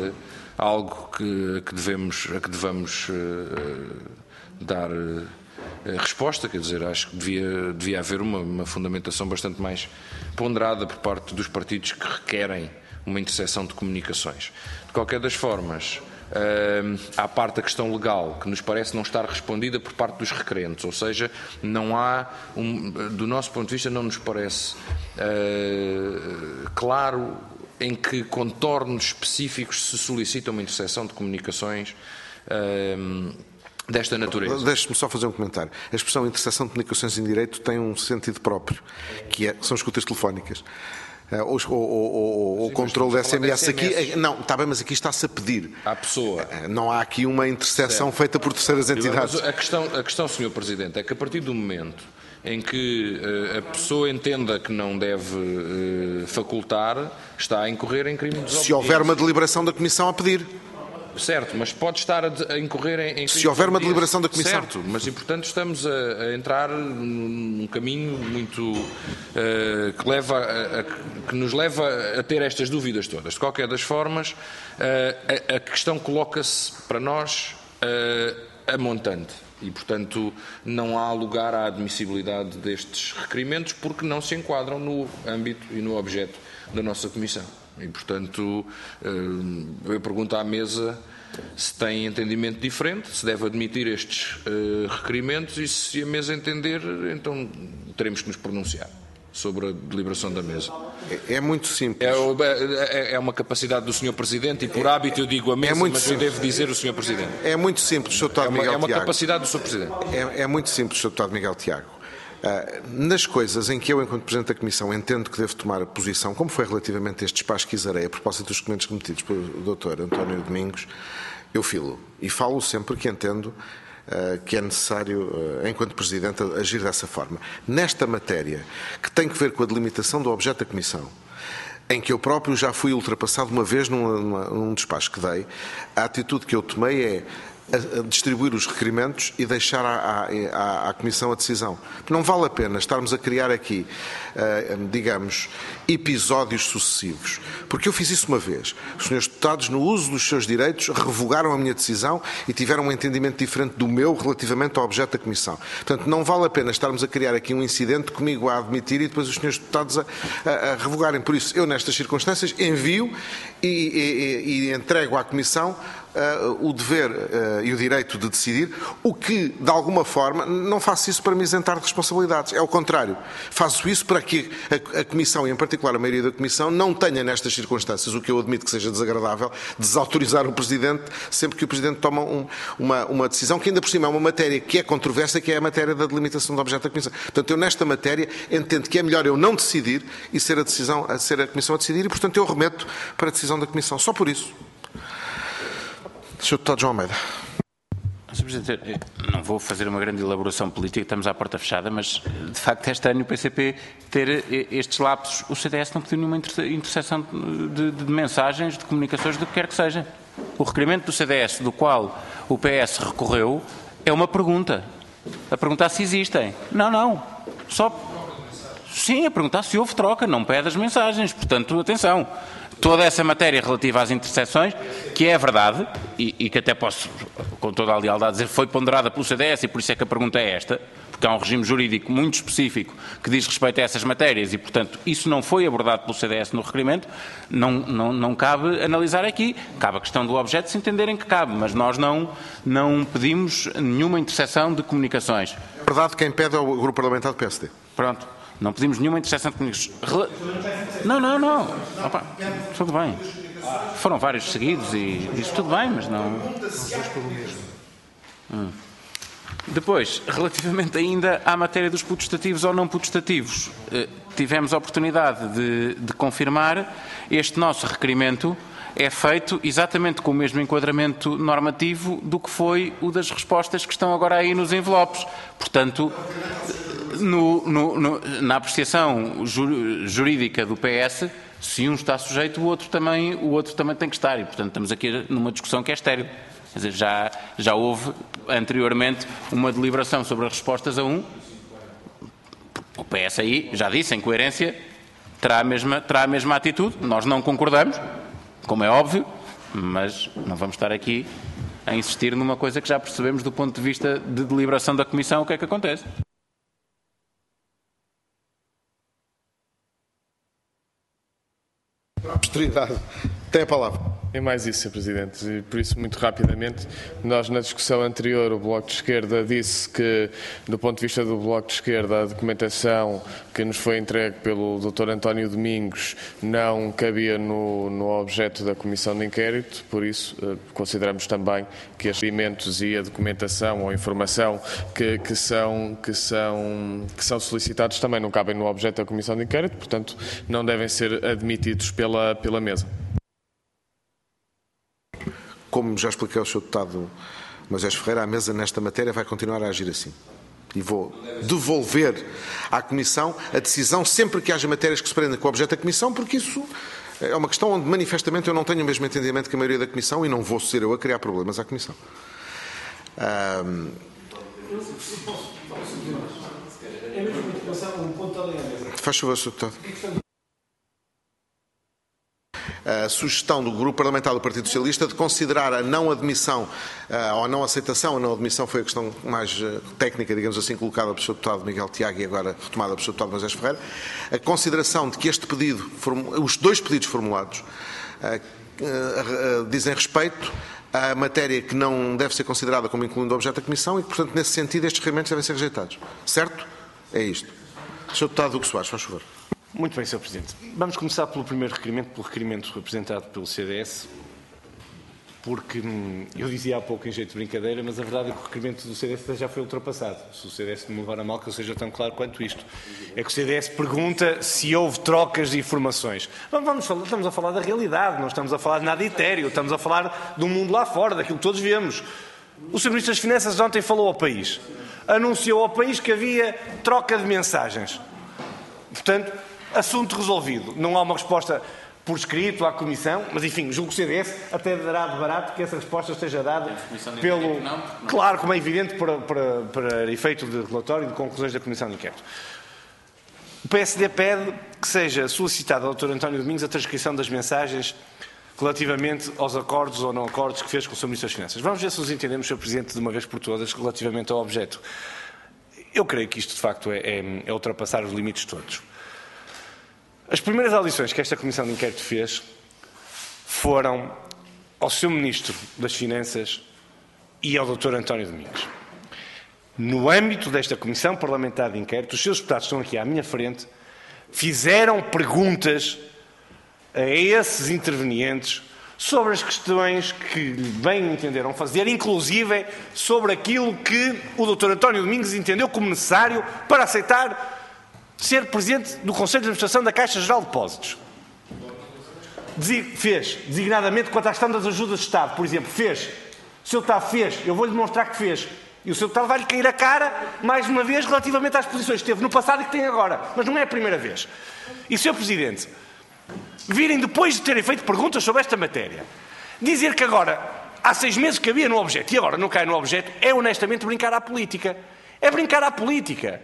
algo a que devemos dar resposta, quer dizer, acho que devia haver uma fundamentação bastante mais ponderada por parte dos partidos que requerem uma interseção de comunicações. De qualquer das formas, há parte da questão legal que nos parece não estar respondida por parte dos requerentes, ou seja, não há, do nosso ponto de vista, não nos parece claro em que contornos específicos se solicita uma interseção de comunicações desta natureza. Deixe-me só fazer um comentário. A expressão interseção de comunicações em direito tem um sentido próprio, que são escutas telefónicas. Ou o controle da SMS aqui. Não, está bem, mas aqui está-se a pedir. À pessoa. Não há aqui uma interseção feita por terceiras entidades. Mas a questão, Sr. Presidente, é que a partir do momento em que a pessoa entenda que não deve facultar, está a incorrer em crime de desobediência. Se houver uma deliberação da Comissão a pedir. Certo, mas pode estar a incorrer em se houver uma deliberação da Comissão. Certo, mas e portanto estamos a entrar num caminho muito que nos leva a ter estas dúvidas todas. De qualquer das formas, a questão coloca-se para nós a montante e, portanto, não há lugar à admissibilidade destes requerimentos porque não se enquadram no âmbito e no objeto da nossa Comissão. E, portanto, eu pergunto à mesa se tem entendimento diferente, se deve admitir estes requerimentos e se a mesa entender, então teremos que nos pronunciar sobre a deliberação da mesa. É muito simples. É uma capacidade do Sr. Presidente e por hábito eu digo a mesa, mas eu devo dizer o Sr. Presidente. É muito simples, Sr. Deputado Miguel Tiago. É uma capacidade do Sr. Presidente. É muito simples, Sr. Deputado Miguel Tiago. Nas coisas em que eu, enquanto Presidente da Comissão, entendo que devo tomar a posição, como foi relativamente a este despacho que exarei, a propósito dos documentos cometidos pelo Dr. António Domingos, eu filo. E falo sempre que entendo que é necessário, enquanto Presidente, agir dessa forma. Nesta matéria, que tem que ver com a delimitação do objeto da Comissão, em que eu próprio já fui ultrapassado uma vez num despacho que dei, a atitude que eu tomei é a distribuir os requerimentos e deixar à Comissão a decisão. Não vale a pena estarmos a criar aqui, digamos, episódios sucessivos. Porque eu fiz isso uma vez. Os senhores deputados, no uso dos seus direitos, revogaram a minha decisão e tiveram um entendimento diferente do meu relativamente ao objeto da Comissão. Portanto, não vale a pena estarmos a criar aqui um incidente comigo a admitir e depois os senhores deputados a revogarem. Por isso, eu, nestas circunstâncias, envio e entrego à Comissão o dever e o direito de decidir, o que, de alguma forma, não faço isso para me isentar de responsabilidades. É o contrário. Faço isso para que a Comissão, e em particular a maioria da Comissão, não tenha nestas circunstâncias, o que eu admito que seja desagradável, desautorizar o Presidente sempre que o Presidente toma uma decisão, que ainda por cima é uma matéria que é controversa, que é a matéria da delimitação do objeto da Comissão. Portanto, eu nesta matéria entendo que é melhor eu não decidir e ser a Comissão a decidir e, portanto, eu remeto para a decisão da Comissão. Só por isso. Sr. Deputado João Almeida. Sr. Presidente, não vou fazer uma grande elaboração política, estamos à porta fechada, mas de facto este ano o PCP ter estes lapsos, o CDS não pediu nenhuma interseção de mensagens, de comunicações, do que quer que seja. O requerimento do CDS, do qual o PS recorreu, é uma pergunta. A perguntar se existem. Não. Sim, a perguntar se houve troca, não pede as mensagens. Portanto, atenção. Toda essa matéria relativa às interseções, que é verdade, e que até posso, com toda a lealdade, dizer foi ponderada pelo CDS, e por isso é que a pergunta é esta, porque há um regime jurídico muito específico que diz respeito a essas matérias, e, portanto, isso não foi abordado pelo CDS no requerimento, não cabe analisar aqui. Cabe a questão do objeto, se entenderem que cabe, mas nós não pedimos nenhuma interseção de comunicações. É verdade, quem pede é o Grupo Parlamentar do PSD. Pronto. Não pedimos nenhuma interseção de comunicações. Não. Opa, tudo bem. Foram vários seguidos e isso tudo bem, mas não... Depois, relativamente ainda à matéria dos putestativos ou não putestativos, tivemos a oportunidade de confirmar este nosso requerimento é feito exatamente com o mesmo enquadramento normativo do que foi o das respostas que estão agora aí nos envelopes. Portanto, na apreciação jurídica do PS, se um está sujeito, o outro também tem que estar. E, portanto, estamos aqui numa discussão que é estéril. Quer dizer, já houve anteriormente uma deliberação sobre as respostas a um. O PS aí, já disse, em coerência, terá a mesma atitude. Nós não concordamos, como é óbvio, mas não vamos estar aqui a insistir numa coisa que já percebemos do ponto de vista de deliberação da Comissão o que é que acontece. Posteridade. Tem a palavra. É mais isso, Sr. Presidente, e por isso, muito rapidamente, nós na discussão anterior, o Bloco de Esquerda disse que, do ponto de vista do Bloco de Esquerda, a documentação que nos foi entregue pelo Dr. António Domingos não cabia no objeto da Comissão de Inquérito, por isso consideramos também que os requerimentos e a documentação ou a informação que são solicitados também não cabem no objeto da Comissão de Inquérito, portanto, não devem ser admitidos pela mesa. Como já expliquei ao Sr. Deputado Moisés Ferreira, a mesa nesta matéria vai continuar a agir assim. E vou devolver à Comissão a decisão sempre que haja matérias que se prendem com o objeto da Comissão, porque isso é uma questão onde manifestamente eu não tenho o mesmo entendimento que a maioria da Comissão e não vou ser eu a criar problemas à Comissão. É a mesma motivação, um ponto além da mesa. Faz favor, Sr. Deputado. A sugestão do Grupo Parlamentar do Partido Socialista de considerar a não admissão ou a não aceitação, a não admissão foi a questão mais técnica, digamos assim, colocada pelo Sr. Deputado Miguel Tiago e agora retomada pelo Sr. Deputado Moisés Ferreira, a consideração de que este pedido, os dois pedidos formulados, dizem respeito à matéria que não deve ser considerada como incluindo o objeto da Comissão e que, portanto, nesse sentido, estes requerimentos devem ser rejeitados. Certo? É isto. Sr. Deputado Hugo Soares, faz favor. Muito bem, Sr. Presidente. Vamos começar pelo primeiro requerimento, pelo requerimento apresentado pelo CDS, porque eu dizia há pouco em jeito de brincadeira, mas a verdade é que o requerimento do CDS já foi ultrapassado. Se o CDS não me levar a mal, que eu seja tão claro quanto isto. É que o CDS pergunta se houve trocas de informações. Estamos a falar da realidade, não estamos a falar de nada etéreo, estamos a falar do mundo lá fora, daquilo que todos vemos. O Sr. Ministro das Finanças ontem falou ao país. Anunciou ao país que havia troca de mensagens. Portanto, assunto resolvido. Não há uma resposta por escrito à Comissão, mas enfim, julgo que o CDS até dará de barato que essa resposta esteja dada pelo... Claro, como é evidente, para efeito de relatório e de conclusões da Comissão de Inquérito. O PSD pede que seja solicitada ao Dr. António Domingos a transcrição das mensagens relativamente aos acordos ou não acordos que fez com o Sr. Ministro das Finanças. Vamos ver se nos entendemos, Sr. Presidente, de uma vez por todas, relativamente ao objeto. Eu creio que isto, de facto, é ultrapassar os limites todos. As primeiras audições que esta Comissão de Inquérito fez foram ao Sr. Ministro das Finanças e ao Dr. António Domingos. No âmbito desta Comissão Parlamentar de Inquérito, os seus deputados estão aqui à minha frente, fizeram perguntas a esses intervenientes sobre as questões que bem entenderam fazer, inclusive sobre aquilo que o Dr. António Domingos entendeu como necessário para aceitar ser Presidente do Conselho de Administração da Caixa Geral de Depósitos. Fez, designadamente, quanto à questão das ajudas de Estado, por exemplo, fez. O Sr. Deputado fez, eu vou-lhe demonstrar que fez. E o Sr. Deputado vai-lhe cair a cara, mais uma vez, relativamente às posições que teve no passado e que tem agora. Mas não é a primeira vez. E, Sr. Presidente, virem depois de terem feito perguntas sobre esta matéria, dizer que agora, há 6 meses que havia no objeto e agora não cai no objeto, é honestamente brincar à política. É brincar à política.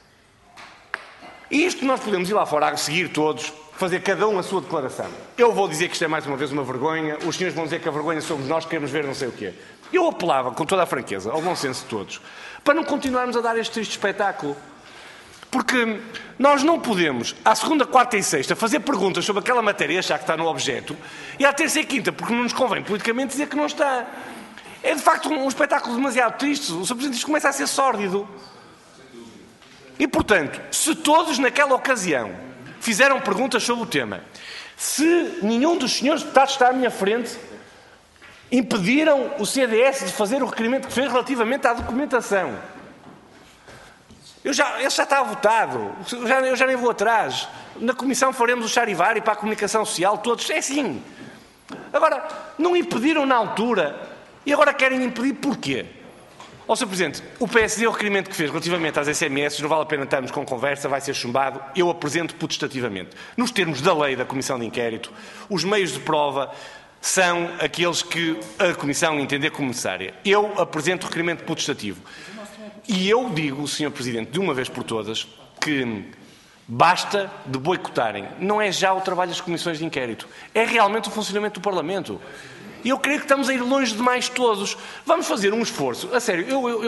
E isto nós podemos ir lá fora a seguir todos, fazer cada um a sua declaração. Eu vou dizer que isto é mais uma vez uma vergonha, os senhores vão dizer que a vergonha somos nós que queremos ver não sei o quê. Eu apelava, com toda a franqueza, ao bom senso de todos, para não continuarmos a dar este triste espetáculo. Porque nós não podemos, à segunda, quarta e sexta, fazer perguntas sobre aquela matéria e achar que está no objeto, e à terça e quinta, porque não nos convém politicamente dizer que não está. É de facto um espetáculo demasiado triste. O Sr. Presidente, isto começa a ser sórdido. E, portanto, se todos naquela ocasião fizeram perguntas sobre o tema, se nenhum dos senhores deputados está à minha frente, impediram o CDS de fazer o requerimento que fez relativamente à documentação. Esse já está votado, eu já nem vou atrás. Na Comissão faremos o charivari para a comunicação social, todos, é assim. Agora, não impediram na altura, e agora querem impedir porquê? Ó, Sr. Presidente, o PSD, o requerimento que fez relativamente às SMS, não vale a pena estarmos com conversa, vai ser chumbado, eu apresento potestativamente. Nos termos da lei da Comissão de Inquérito, os meios de prova são aqueles que a Comissão entender como necessária. Eu apresento o requerimento potestativo. E eu digo, Sr. Presidente, de uma vez por todas, que basta de boicotarem. Não é já o trabalho das comissões de inquérito. É realmente o funcionamento do Parlamento. E eu creio que estamos a ir longe demais todos. Vamos fazer um esforço. A sério,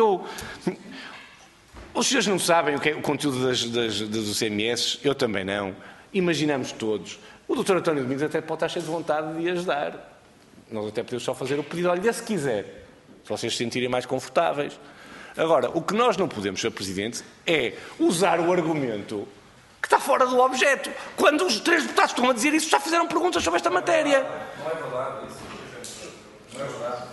os senhores não sabem o que é o conteúdo dos CMS, eu também não. Imaginamos todos. O Dr. António Domingos até pode estar cheio de vontade de ajudar. Nós até podemos só fazer o pedido, olha, se quiser, se vocês se sentirem mais confortáveis. Agora, o que nós não podemos, Sr. Presidente, é usar o argumento que está fora do objeto. Quando os 3 deputados estão a dizer isso, já fizeram perguntas sobre esta matéria. Não é verdade isso. Não é verdade.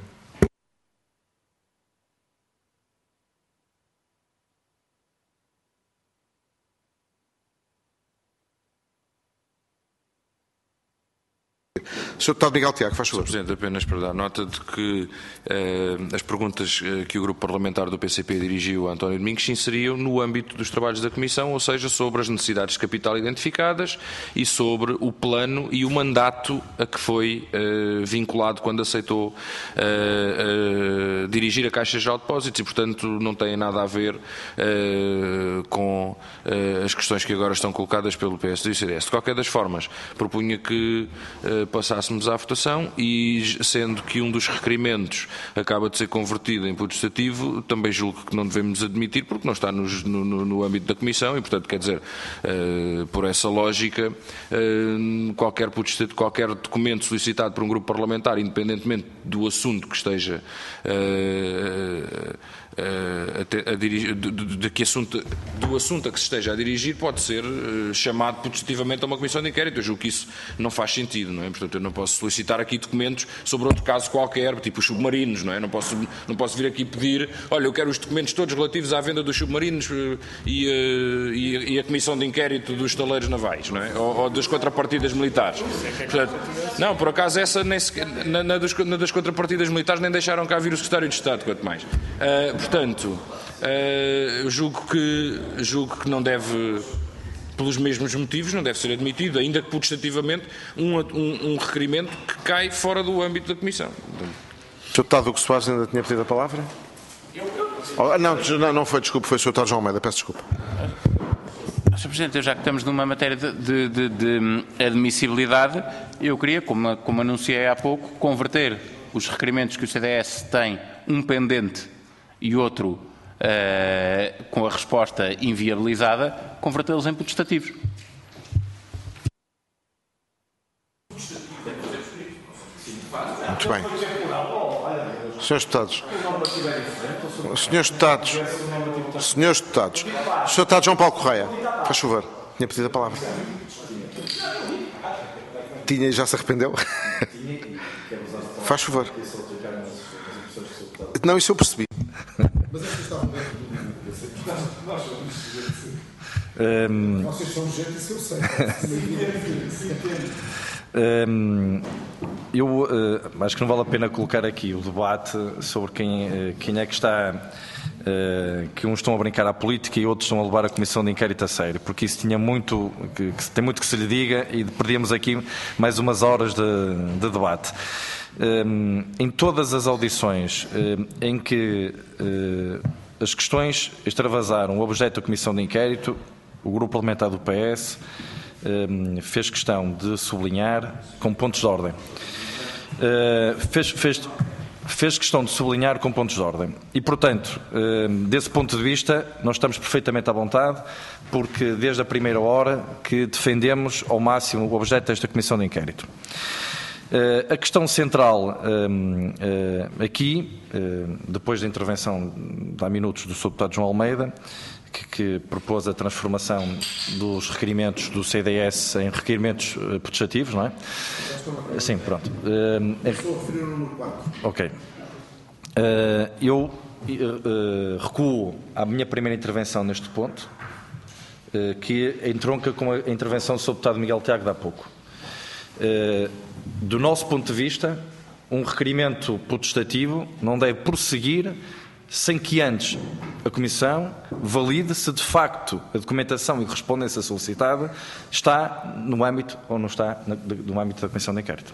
Sr. Deputado Miguel Tiago, faz favor. Sr. Presidente, apenas para dar nota de que as perguntas que o Grupo Parlamentar do PCP dirigiu a António Domingos se inseriam no âmbito dos trabalhos da Comissão, ou seja, sobre as necessidades de capital identificadas e sobre o plano e o mandato a que foi vinculado quando aceitou dirigir a Caixa Geral de Depósitos e, portanto, não tem nada a ver com as questões que agora estão colocadas pelo PSD e o CDS. De qualquer das formas, propunha que passássemos à votação e, sendo que um dos requerimentos acaba de ser convertido em putestativo, também julgo que não devemos admitir, porque não está no âmbito da Comissão e, portanto, quer dizer, por essa lógica, qualquer documento solicitado por um grupo parlamentar, independentemente do assunto que esteja do assunto a que se esteja a dirigir, pode ser chamado putestativamente a uma comissão de inquérito. Eu julgo que isso não faz sentido, não é? Portanto, eu não posso solicitar aqui documentos sobre outro caso qualquer, tipo os submarinos, não é? Não posso vir aqui pedir, olha, eu quero os documentos todos relativos à venda dos submarinos e a comissão de inquérito dos estaleiros navais, não é? Ou das contrapartidas militares. Portanto, não, por acaso essa nem sequer, na das contrapartidas militares nem deixaram cá vir o secretário de Estado, quanto mais. Portanto, julgo que não deve, pelos mesmos motivos, não deve ser admitido, ainda que putestativamente, um requerimento que cai fora do âmbito da Comissão. Sr. Deputado Hugo Soares ainda tinha pedido a palavra? Não foi, desculpe, foi o Sr. Deputado João Almeida, peço desculpa. Sr. Presidente, já que estamos numa matéria de admissibilidade, eu queria, como anunciei há pouco, converter os requerimentos que o CDS tem, um pendente e outro com a resposta inviabilizada, convertê-los em putestativos. Muito bem. Senhores Deputados. Senhores Deputados. Senhores Deputados. Sr. Deputado João Paulo Correia, faz favor. Tinha pedido a palavra. Tinha e já se arrependeu? Faz favor. Não, isso eu percebi. Mas esta está vocês são gente, isso eu sei. Eu acho que não vale a pena colocar aqui o debate sobre quem é que está, que uns estão a brincar à política e outros estão a levar a comissão de inquérito a sério, porque isso tem muito que se lhe diga e perdíamos aqui mais umas horas de debate. Em todas as audições em que as questões extravasaram o objeto da comissão de inquérito, o grupo parlamentar do PS fez questão de sublinhar com pontos de ordem. Fez questão de sublinhar com pontos de ordem. E, portanto, desse ponto de vista, nós estamos perfeitamente à vontade, porque desde a primeira hora que defendemos ao máximo o objeto desta comissão de inquérito. A questão central aqui, depois da intervenção de há minutos do Sr. Deputado João Almeida, que propôs a transformação dos requerimentos do CDS em requerimentos putestativos, não é? Sim, pronto. Estou a referir ao número 4. Ok. Eu recuo à minha primeira intervenção neste ponto, que entronca com a intervenção do Sr. Deputado Miguel Tiago de há pouco. Do nosso ponto de vista, um requerimento putestativo não deve prosseguir sem que antes a Comissão valide se de facto a documentação e correspondência solicitada está no âmbito ou não está no âmbito da Comissão de Inquérito.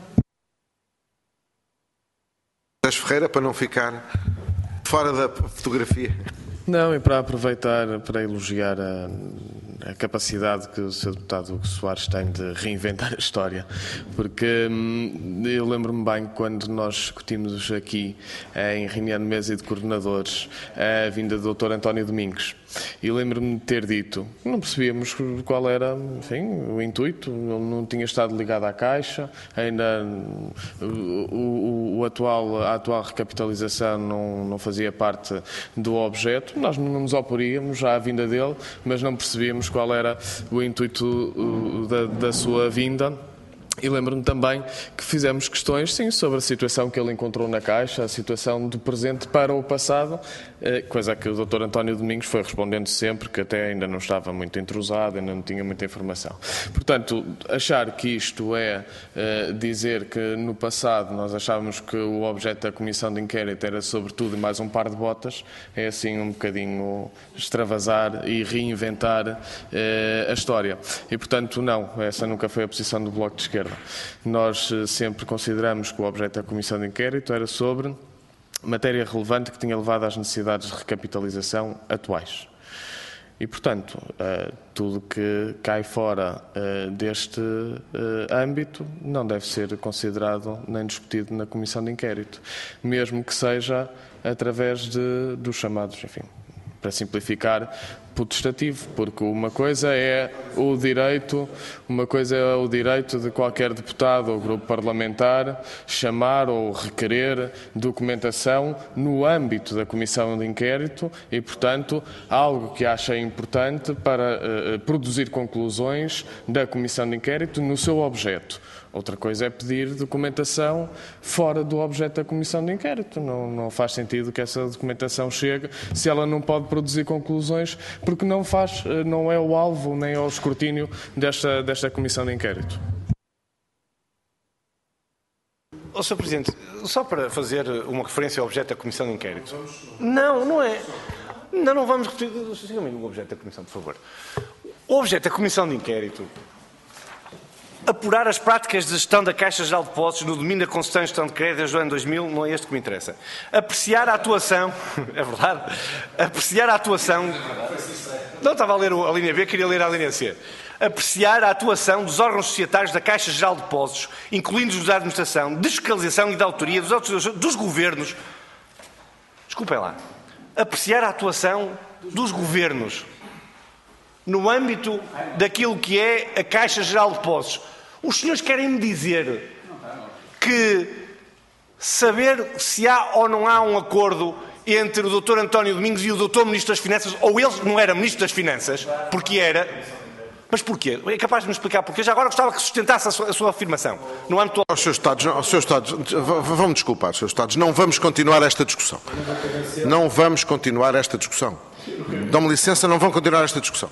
Ferreira, para não ficar fora da fotografia. Não, e para aproveitar para elogiar a a capacidade que o Sr. Deputado Hugo Soares tem de reinventar a história, porque eu lembro-me bem quando nós discutimos aqui em reunião de mesa e de coordenadores a vinda do Dr. António Domingos. E lembro-me de ter dito, não percebíamos qual era, enfim, o intuito, não tinha estado ligado à Caixa, ainda a atual recapitalização não fazia parte do objeto, nós não nos oporíamos à vinda dele, mas não percebíamos qual era o intuito da sua vinda. E lembro-me também que fizemos questões, sim, sobre a situação que ele encontrou na Caixa, a situação do presente para o passado, coisa que o Dr. António Domingos foi respondendo sempre, que até ainda não estava muito entrosado, ainda não tinha muita informação. Portanto, achar que isto é dizer que no passado nós achávamos que o objeto da Comissão de Inquérito era sobretudo mais um par de botas, é assim um bocadinho extravasar e reinventar a história. E, portanto, não, essa nunca foi a posição do Bloco de Esquerda. Nós sempre consideramos que o objeto da Comissão de Inquérito era sobre matéria relevante que tinha levado às necessidades de recapitalização atuais. E, portanto, tudo que cai fora deste âmbito não deve ser considerado nem discutido na Comissão de Inquérito, mesmo que seja através dos chamados, enfim, para simplificar, potestativo, porque uma coisa é o direito de qualquer deputado ou grupo parlamentar chamar ou requerer documentação no âmbito da Comissão de Inquérito e, portanto, algo que acha importante para produzir conclusões da Comissão de Inquérito no seu objeto. Outra coisa é pedir documentação fora do objeto da Comissão de Inquérito. Não faz sentido que essa documentação chegue se ela não pode produzir conclusões, porque não é o alvo nem é o escrutínio desta Comissão de Inquérito. Sr. Presidente, só para fazer uma referência ao objeto da Comissão de Inquérito. Não é. Não vamos repetir. Siga-me o objeto da Comissão, por favor. O objeto da Comissão de Inquérito: apurar as práticas de gestão da Caixa Geral de Depósitos no domínio da concessão e gestão de créditos do ano 2000, não é este que me interessa. Apreciar a atuação, é verdade? Apreciar a atuação... Não estava a ler a linha B, queria ler a linha C. Apreciar a atuação dos órgãos societários da Caixa Geral de Depósitos, incluindo os da administração, de fiscalização e da autoria dos governos. Desculpem lá. Apreciar a atuação dos governos no âmbito daquilo que é a Caixa Geral de Depósitos. Os senhores querem-me dizer que saber se há ou não há um acordo entre o Dr. António Domingos e o Dr. Ministro das Finanças, ou ele não era Ministro das Finanças, porque era... Mas porquê? É capaz de me explicar porquê? Já agora gostava que sustentasse a sua afirmação. No âmbito... Aos seus Estados, vão-me desculpar, Srs. Estados, não vamos continuar esta discussão. Não vamos continuar esta discussão. Dão-me licença, não vão continuar esta discussão.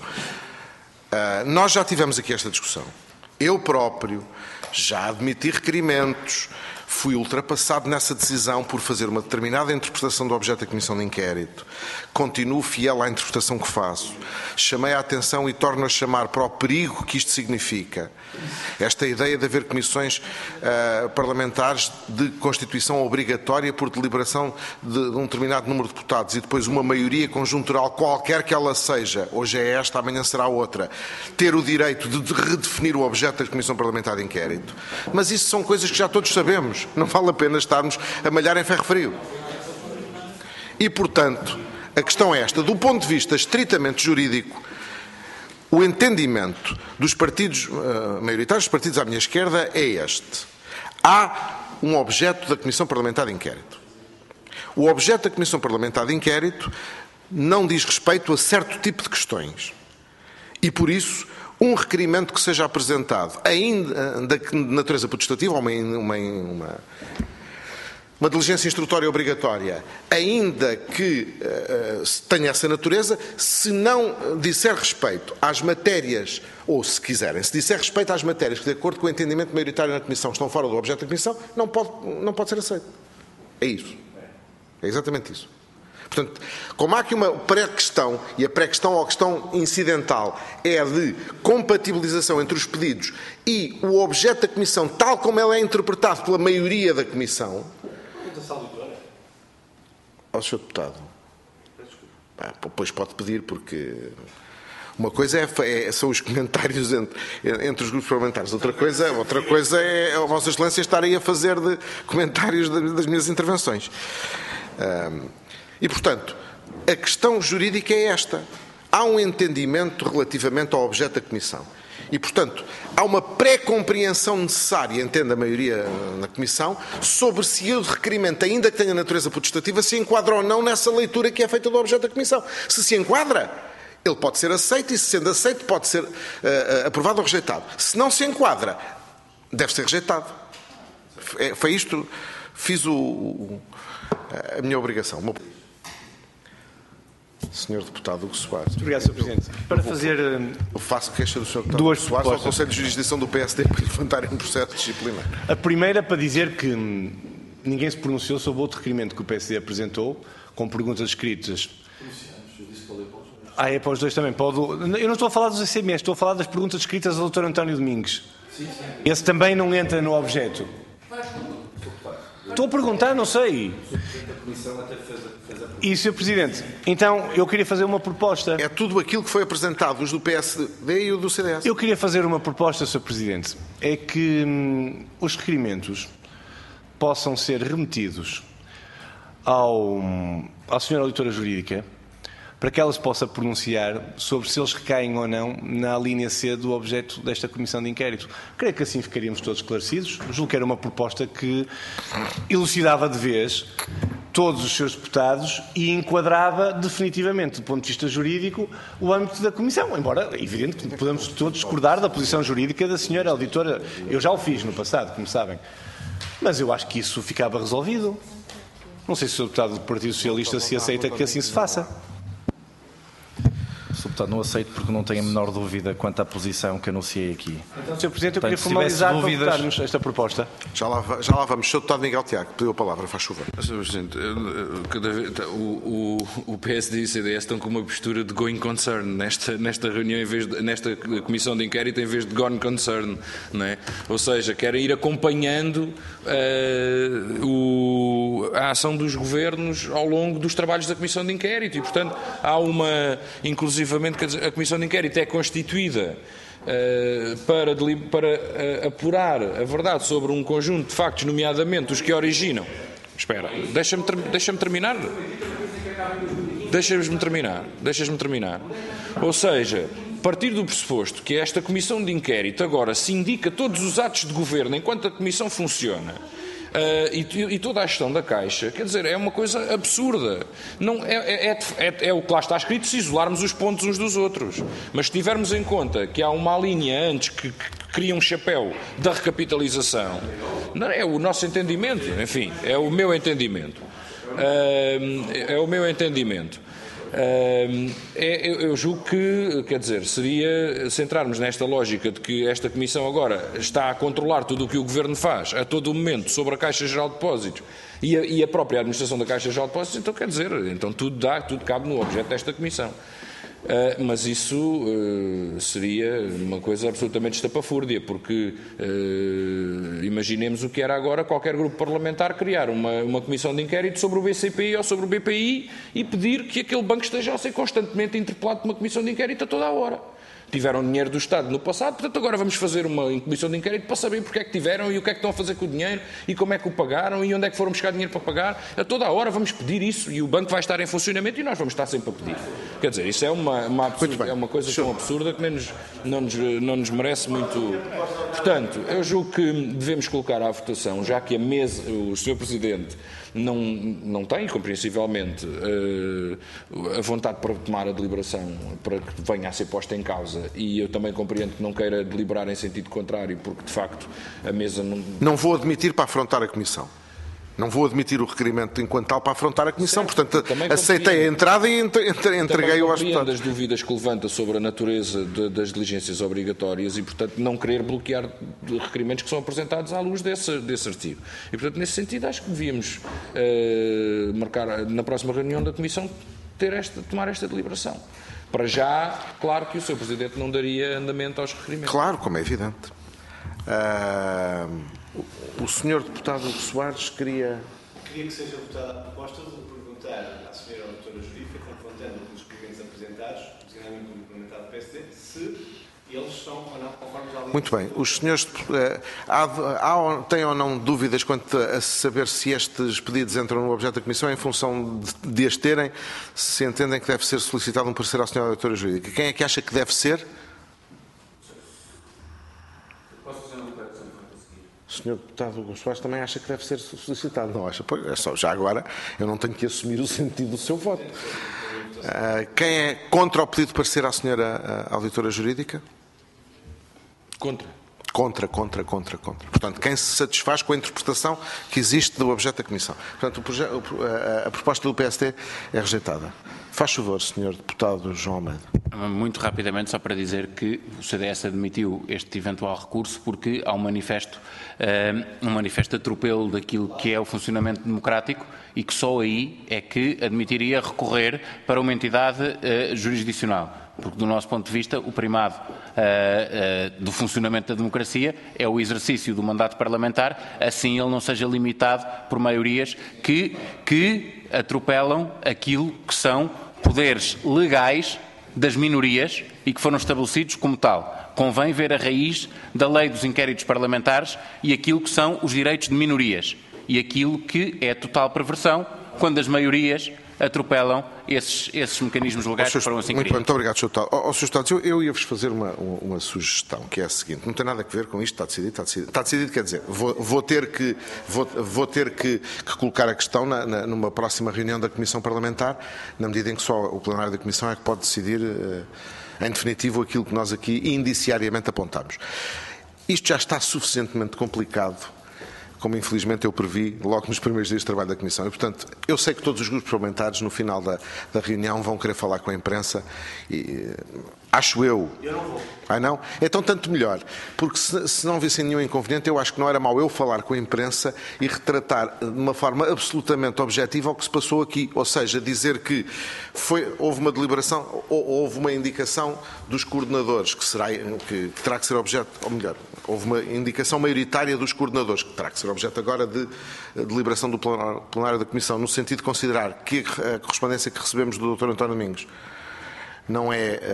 Nós já tivemos aqui esta discussão. Eu próprio já admiti requerimentos, fui ultrapassado nessa decisão por fazer uma determinada interpretação do objeto da Comissão de Inquérito. Continuo fiel à interpretação que faço. Chamei a atenção e torno a chamar para o perigo que isto significa. Esta ideia de haver comissões parlamentares de constituição obrigatória por deliberação de um determinado número de deputados e depois uma maioria conjuntural qualquer que ela seja, hoje é esta, amanhã será outra, ter o direito de redefinir o objeto da Comissão Parlamentar de Inquérito. Mas isso são coisas que já todos sabemos. Não vale a pena estarmos a malhar em ferro frio. E, portanto, a questão é esta. Do ponto de vista estritamente jurídico, o entendimento dos partidos maioritários, dos partidos à minha esquerda, é este. Há um objeto da Comissão Parlamentar de Inquérito. O objeto da Comissão Parlamentar de Inquérito não diz respeito a certo tipo de questões. E, por isso, um requerimento que seja apresentado, ainda de natureza potestativa, ou uma diligência instrutória obrigatória, ainda que tenha essa natureza, se não disser respeito às matérias, ou se quiserem, se disser respeito às matérias que, de acordo com o entendimento maioritário na Comissão, estão fora do objeto da Comissão, não pode ser aceito. É isso. É exatamente isso. Portanto, como há aqui uma pré-questão, e a pré-questão ou a questão incidental é a de compatibilização entre os pedidos e o objeto da Comissão, tal como ele é interpretado pela maioria da Comissão... Ao Sr. Deputado. Pois pode pedir, porque Uma coisa são os comentários entre os grupos parlamentares. Outra coisa é a Vossa Excelência estar aí a fazer de comentários das minhas intervenções. E, portanto, a questão jurídica é esta. Há um entendimento relativamente ao objeto da Comissão. E, portanto, há uma pré-compreensão necessária, entende a maioria na Comissão, sobre se o requerimento, ainda que tenha natureza potestativa, se enquadra ou não nessa leitura que é feita do objeto da Comissão. Se enquadra, ele pode ser aceito e, se sendo aceito, pode ser aprovado ou rejeitado. Se não se enquadra, deve ser rejeitado. Foi isto, fiz a minha obrigação. Senhor Deputado Hugo Soares. Obrigado, Sr. Presidente. Para fazer... Eu faço queixa do Sr. Deputado duas Hugo Soares ao propostas. Conselho de Jurisdição do PSD para levantarem um processo disciplinar. A primeira para dizer que ninguém se pronunciou sobre outro requerimento que o PSD apresentou, com perguntas escritas. É para os dois também. Eu não estou a falar dos ICMS, estou a falar das perguntas escritas ao Dr. António Domingos. Esse também não entra no objeto. Estou a perguntar, não sei. E, Sr. Presidente, então eu queria fazer uma proposta. É tudo aquilo que foi apresentado, os do PSD e o do CDS. Eu queria fazer uma proposta, Sr. Presidente. É que os requerimentos possam ser remetidos à Sra. Auditora Jurídica para que ela se possa pronunciar sobre se eles recaem ou não na linha C do objeto desta Comissão de Inquérito. Creio que assim ficaríamos todos esclarecidos. Julgo que era uma proposta que elucidava de vez todos os seus deputados e enquadrava definitivamente, do ponto de vista jurídico, o âmbito da Comissão. Embora, é evidente que podemos todos discordar da posição jurídica da Sra. Auditora. Eu já o fiz no passado, como sabem. Mas eu acho que isso ficava resolvido. Não sei se o deputado do Partido Socialista se aceita que assim se faça. Sr. Deputado, não aceito porque não tenho a menor dúvida quanto à posição que anunciei aqui. Sr. Presidente, eu queria Portanto, se tivesse formalizar para dúvidas- votarmos esta proposta. Já lá vamos. Sr. Deputado Miguel Tiago, pediu a palavra, faz favor. Sr. Presidente, o PSD e o CDS estão com uma postura de going concern nesta reunião, nesta comissão de inquérito, em vez de gone concern, não é? Ou seja, querem ir acompanhando a ação dos governos ao longo dos trabalhos da comissão de inquérito e, portanto, há inclusivamente, quer dizer, a comissão de inquérito é constituída para apurar a verdade sobre um conjunto de factos, nomeadamente os que originam. Espera, deixa-me terminar. Deixa-me terminar. Ou seja, partir do pressuposto que esta comissão de inquérito agora se indica todos os atos de governo enquanto a comissão funciona e toda a gestão da Caixa, quer dizer, é uma coisa absurda. Não, é o que lá está escrito se isolarmos os pontos uns dos outros. Mas se tivermos em conta que há uma linha antes que cria um chapéu da recapitalização, não é o nosso entendimento, enfim, é o meu entendimento. Eu julgo que, quer dizer, seria centrarmos nesta lógica de que esta Comissão agora está a controlar tudo o que o Governo faz a todo o momento sobre a Caixa Geral de Depósitos e a própria administração da Caixa Geral de Depósitos, então quer dizer, então tudo cabe no objeto desta Comissão. Mas isso seria uma coisa absolutamente estapafúrdia, porque imaginemos o que era agora qualquer grupo parlamentar criar uma comissão de inquérito sobre o BCPI ou sobre o BPI e pedir que aquele banco esteja a ser constantemente interpelado por uma comissão de inquérito a toda a hora. Tiveram dinheiro do Estado no passado, portanto agora vamos fazer uma comissão de inquérito para saber porque é que tiveram e o que é que estão a fazer com o dinheiro e como é que o pagaram e onde é que foram buscar dinheiro para pagar. A toda a hora vamos pedir isso e o banco vai estar em funcionamento e nós vamos estar sempre a pedir. Quer dizer, isso é uma coisa tão absurda que não nos merece muito. Portanto, eu julgo que devemos colocar à votação, já que o Sr. Presidente não tem, compreensivelmente, a vontade para tomar a deliberação para que venha a ser posta em causa, e eu também compreendo que não queira deliberar em sentido contrário, porque, de facto, a mesa não... Não vou admitir para afrontar a Comissão. Não vou admitir o requerimento enquanto tal para afrontar a Comissão. Certo, portanto, aceitei a entrada e entreguei-o aos deputados. Das dúvidas que levanta sobre a natureza das diligências obrigatórias e, portanto, não querer bloquear requerimentos que são apresentados à luz desse artigo. E, portanto, nesse sentido, acho que devíamos marcar na próxima reunião da Comissão tomar esta deliberação. Para já, claro que o Sr. Presidente não daria andamento aos requerimentos. Claro, como é evidente. O Sr. Deputado Hugo Soares queria Queria que seja votada a proposta de perguntar à senhora doutora jurídica, confrontando os documentos apresentados, designadamente do parlamentar do PSD, se eles são ou não conformes à lei. Muito bem. Os senhores têm ou não dúvidas quanto a saber se estes pedidos entram no objeto da Comissão em função de as terem, se entendem que deve ser solicitado um parecer à senhora doutora jurídica? Quem é que acha que deve ser? O senhor deputado Hugo Soares também acha que deve ser solicitado, não acha? Pois, é só, já agora, eu não tenho que assumir o sentido do seu voto. Quem é contra o pedido de parecer à senhora auditora jurídica? Contra. Contra. Portanto, quem se satisfaz com a interpretação que existe do objeto da Comissão. Portanto, a proposta do PSD é rejeitada. Faz favor, Sr. Deputado João Almeida. Muito rapidamente, só para dizer que o CDS admitiu este eventual recurso porque há um manifesto de atropelo daquilo que é o funcionamento democrático e que só aí é que admitiria recorrer para uma entidade jurisdicional. Porque, do nosso ponto de vista, o primado do funcionamento da democracia é o exercício do mandato parlamentar, assim ele não seja limitado por maiorias que atropelam aquilo que são poderes legais das minorias e que foram estabelecidos como tal. Convém ver a raiz da lei dos inquéritos parlamentares e aquilo que são os direitos de minorias e aquilo que é a total perversão quando as maiorias atropelam esses mecanismos legais que foram assim criados. Muito obrigado, Sr. Deputado. Sr. Deputado, eu ia-vos fazer uma sugestão, que é a seguinte, não tem nada a ver com isto, está decidido. Está decidido, quer dizer, vou ter que colocar a questão numa próxima reunião da Comissão Parlamentar, na medida em que só o plenário da Comissão é que pode decidir, em definitivo, aquilo que nós aqui indiciariamente apontamos. Isto já está suficientemente complicado, como infelizmente eu previ logo nos primeiros dias de trabalho da Comissão. E, portanto, eu sei que todos os grupos parlamentares, no final da reunião, vão querer falar com a imprensa e acho eu. Eu não vou. Ah, não? Então, tanto melhor. Porque se não vissem nenhum inconveniente, eu acho que não era mau eu falar com a imprensa e retratar de uma forma absolutamente objetiva o que se passou aqui. Ou seja, dizer que houve uma deliberação, ou houve uma indicação dos coordenadores, que terá que ser objeto, ou melhor, houve uma indicação maioritária dos coordenadores, que terá que ser objeto agora de deliberação do plenário da Comissão, no sentido de considerar que a correspondência que recebemos do Dr. António Domingos não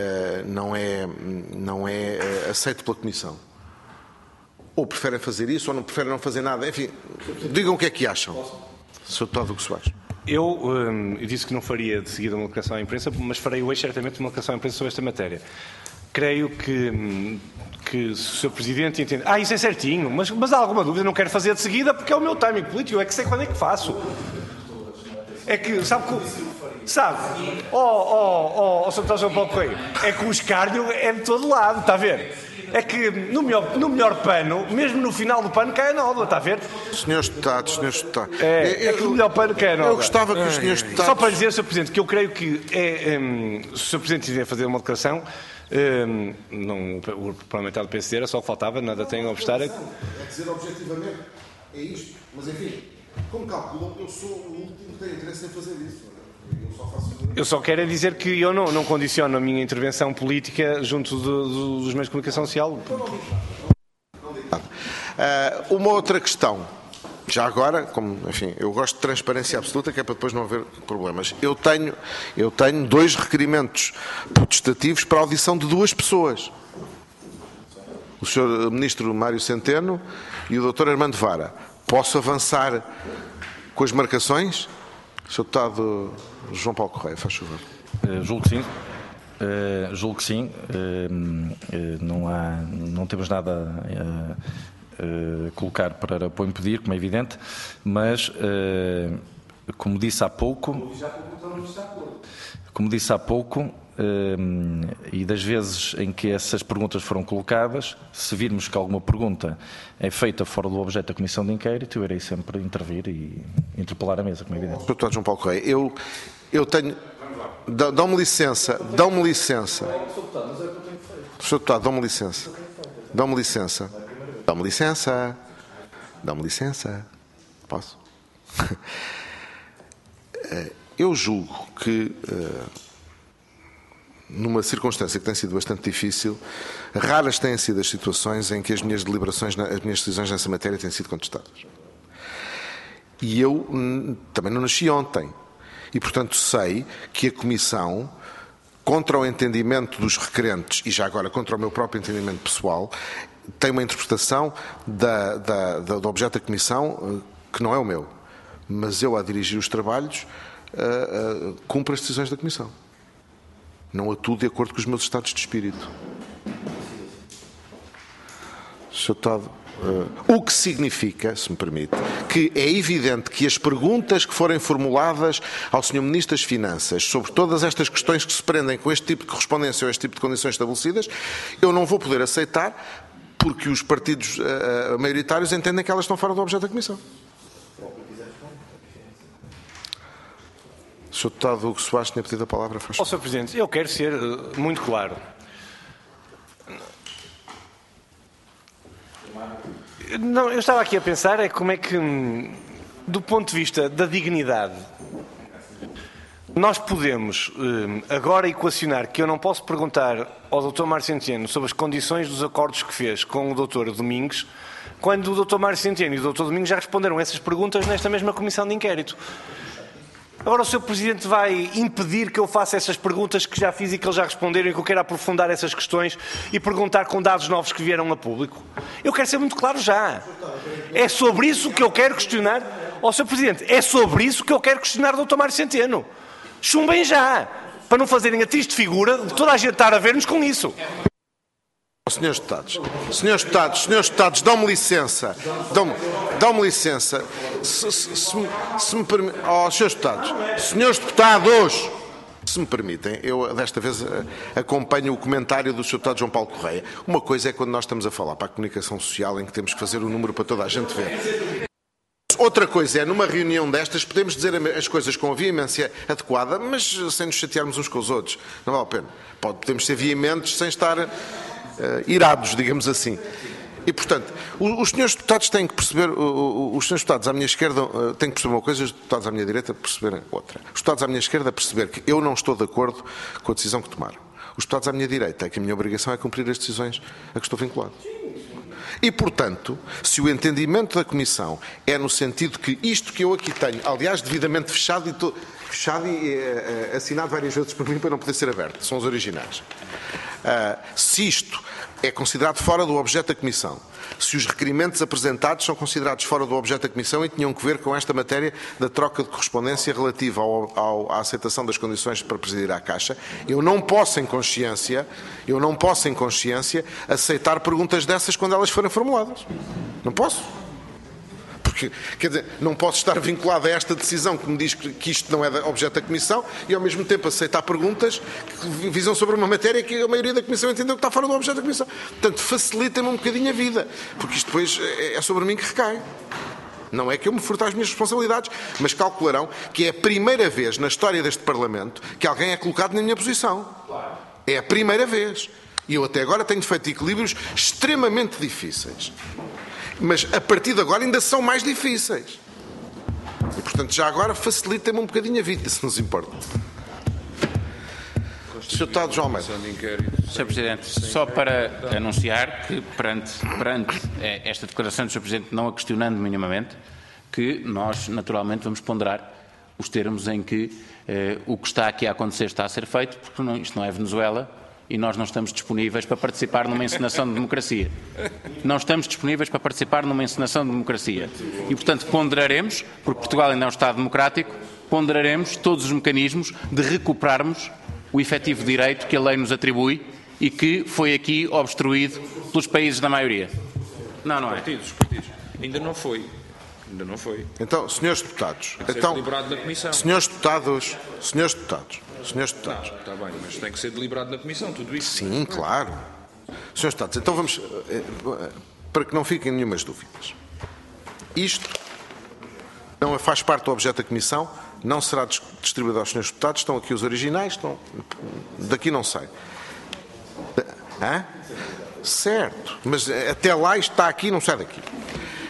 é aceito pela Comissão. Ou preferem fazer isso, ou não preferem não fazer nada. Enfim, digam o que é que acham. Sr. Deputado Hugo Soares. Eu disse que não faria de seguida uma declaração à imprensa, mas farei hoje certamente uma declaração à imprensa sobre esta matéria. Creio que se o Sr. Presidente entende... isso é certinho, mas há alguma dúvida, não quero fazer de seguida porque é o meu timing político, é que sei quando é que faço. É que, sabe, Sr. Deputado João Paulo Correia, é que o escárnio é de todo lado, está a ver? É que no melhor pano, mesmo no final do pano, cai a nódoa, está a ver? Senhores deputados. É que no melhor pano cai a nódoa. Eu gostava que os senhores deputados... Só para dizer, Sr. Presidente, que eu creio que se o Sr. Presidente quiser fazer uma declaração, o parlamentar do PSD era só o que faltava, nada tem a obstar. É dizer objetivamente, é isto. Mas enfim, como calculam, eu sou o último que tem interesse em fazer isso. Eu só quero dizer que eu não condiciono a minha intervenção política junto dos meios de comunicação social. Uma outra questão. Já agora, enfim, eu gosto de transparência absoluta, que é para depois não haver problemas. Eu tenho 2 requerimentos protestativos para a audição de 2 pessoas. O Sr. Ministro Mário Centeno e o Dr. Armando Vara. Posso avançar com as marcações? Sr. Deputado João Paulo Correia, faz favor. Julgo que sim. Não temos nada a colocar para o impedir, como é evidente, mas, como disse há pouco, e das vezes em que essas perguntas foram colocadas, se virmos que alguma pergunta é feita fora do objeto da Comissão de Inquérito, eu irei sempre intervir e interpelar a mesa, como é evidente. Sr. Deputado João Paulo Correia, eu tenho... Dão-me licença. Sr. Deputado, dão-me licença. Posso? Eu julgo que, numa circunstância que tem sido bastante difícil, raras têm sido as situações em que as minhas decisões nessa matéria têm sido contestadas. E eu também não nasci ontem. E, portanto, sei que a Comissão, contra o entendimento dos requerentes, e já agora contra o meu próprio entendimento pessoal, tem uma interpretação do objeto da Comissão que não é o meu. Mas eu, a dirigir os trabalhos, cumpro as decisões da Comissão. Não atuo de acordo com os meus estados de espírito. Sr. Deputado, o que significa, se me permite, que é evidente que as perguntas que forem formuladas ao Sr. Ministro das Finanças sobre todas estas questões que se prendem com este tipo de correspondência ou este tipo de condições estabelecidas, eu não vou poder aceitar porque os partidos maioritários entendem que elas estão fora do objeto da Comissão. Sr. Deputado Hugo Soares tinha pedido a palavra. Sr. Presidente, eu quero ser muito claro. Não, eu estava aqui a pensar como é que, do ponto de vista da dignidade, nós podemos agora equacionar que eu não posso perguntar ao Dr. Mário Centeno sobre as condições dos acordos que fez com o Dr. Domingos, quando o Dr. Mário Centeno e o Dr. Domingos já responderam essas perguntas nesta mesma comissão de inquérito. Agora o Sr. Presidente vai impedir que eu faça essas perguntas que já fiz e que eles já responderam e que eu quero aprofundar essas questões e perguntar com dados novos que vieram a público? Eu quero ser muito claro já. É sobre isso que eu quero questionar. Sr. Presidente, é sobre isso que eu quero questionar o Dr. Mário Centeno. Chumbem já, para não fazerem a triste figura de toda a gente estar a ver-nos com isso. Senhores deputados, dão-me licença. Dão-me licença. Se me permitem. Senhores deputados, se me permitem, eu desta vez acompanho o comentário do Sr. Deputado João Paulo Correia. Uma coisa é quando nós estamos a falar para a comunicação social em que temos que fazer o número para toda a gente ver. Outra coisa é, numa reunião destas, podemos dizer as coisas com a veemência adequada, mas sem nos chatearmos uns com os outros. Não vale a pena. Podemos ser veementes sem estar irados, digamos assim. E, portanto, os senhores deputados têm que perceber, os senhores deputados à minha esquerda têm que perceber uma coisa, os deputados à minha direita perceberem outra. Os deputados à minha esquerda perceber que eu não estou de acordo com a decisão que tomaram. Os deputados à minha direita é que a minha obrigação é cumprir as decisões a que estou vinculado. E, portanto, se o entendimento da Comissão é no sentido que isto que eu aqui tenho, aliás, devidamente fechado e assinado várias vezes por mim para não poder ser aberto, são os originais. Se isto é considerado fora do objeto da Comissão, se os requerimentos apresentados são considerados fora do objeto da Comissão e tinham que ver com esta matéria da troca de correspondência relativa à aceitação das condições para presidir à Caixa, eu não posso em consciência aceitar perguntas dessas quando elas forem formuladas. Não posso. Porque, quer dizer, não posso estar vinculado a esta decisão que me diz que isto não é objeto da Comissão e, ao mesmo tempo, aceitar perguntas que visam sobre uma matéria que a maioria da Comissão entendeu que está fora do objeto da Comissão. Portanto, facilita-me um bocadinho a vida, porque isto depois é sobre mim que recai. Não é que eu me furto às minhas responsabilidades, mas calcularão que é a primeira vez na história deste Parlamento que alguém é colocado na minha posição. É a primeira vez. E eu até agora tenho feito equilíbrios extremamente difíceis. Mas a partir de agora ainda são mais difíceis. E, portanto, já agora facilita-me um bocadinho a vida, se nos importa. Sr. Deputado João Almeida. Sr. Presidente, só para anunciar que perante esta declaração do Sr. Presidente, não a questionando minimamente, que nós naturalmente vamos ponderar os termos em que o que está aqui a acontecer está a ser feito, porque isto não é Venezuela e nós não estamos disponíveis para participar numa encenação de democracia. Não estamos disponíveis para participar numa encenação de democracia. E, portanto, ponderaremos, porque Portugal ainda é um Estado democrático, ponderaremos todos os mecanismos de recuperarmos o efetivo direito que a lei nos atribui e que foi aqui obstruído pelos países da maioria. Não é. Partidos. Ainda não foi. Então, senhores deputados. Tem que ser deliberado na Comissão. Senhores deputados. Está bem, mas tem que ser deliberado na Comissão, tudo isso. Sim, claro. Senhores deputados, então vamos, para que não fiquem nenhumas dúvidas. Isto não faz parte do objeto da Comissão, não será distribuído aos senhores deputados, estão aqui os originais, daqui não sai. Certo, mas até lá isto está aqui, não sai daqui.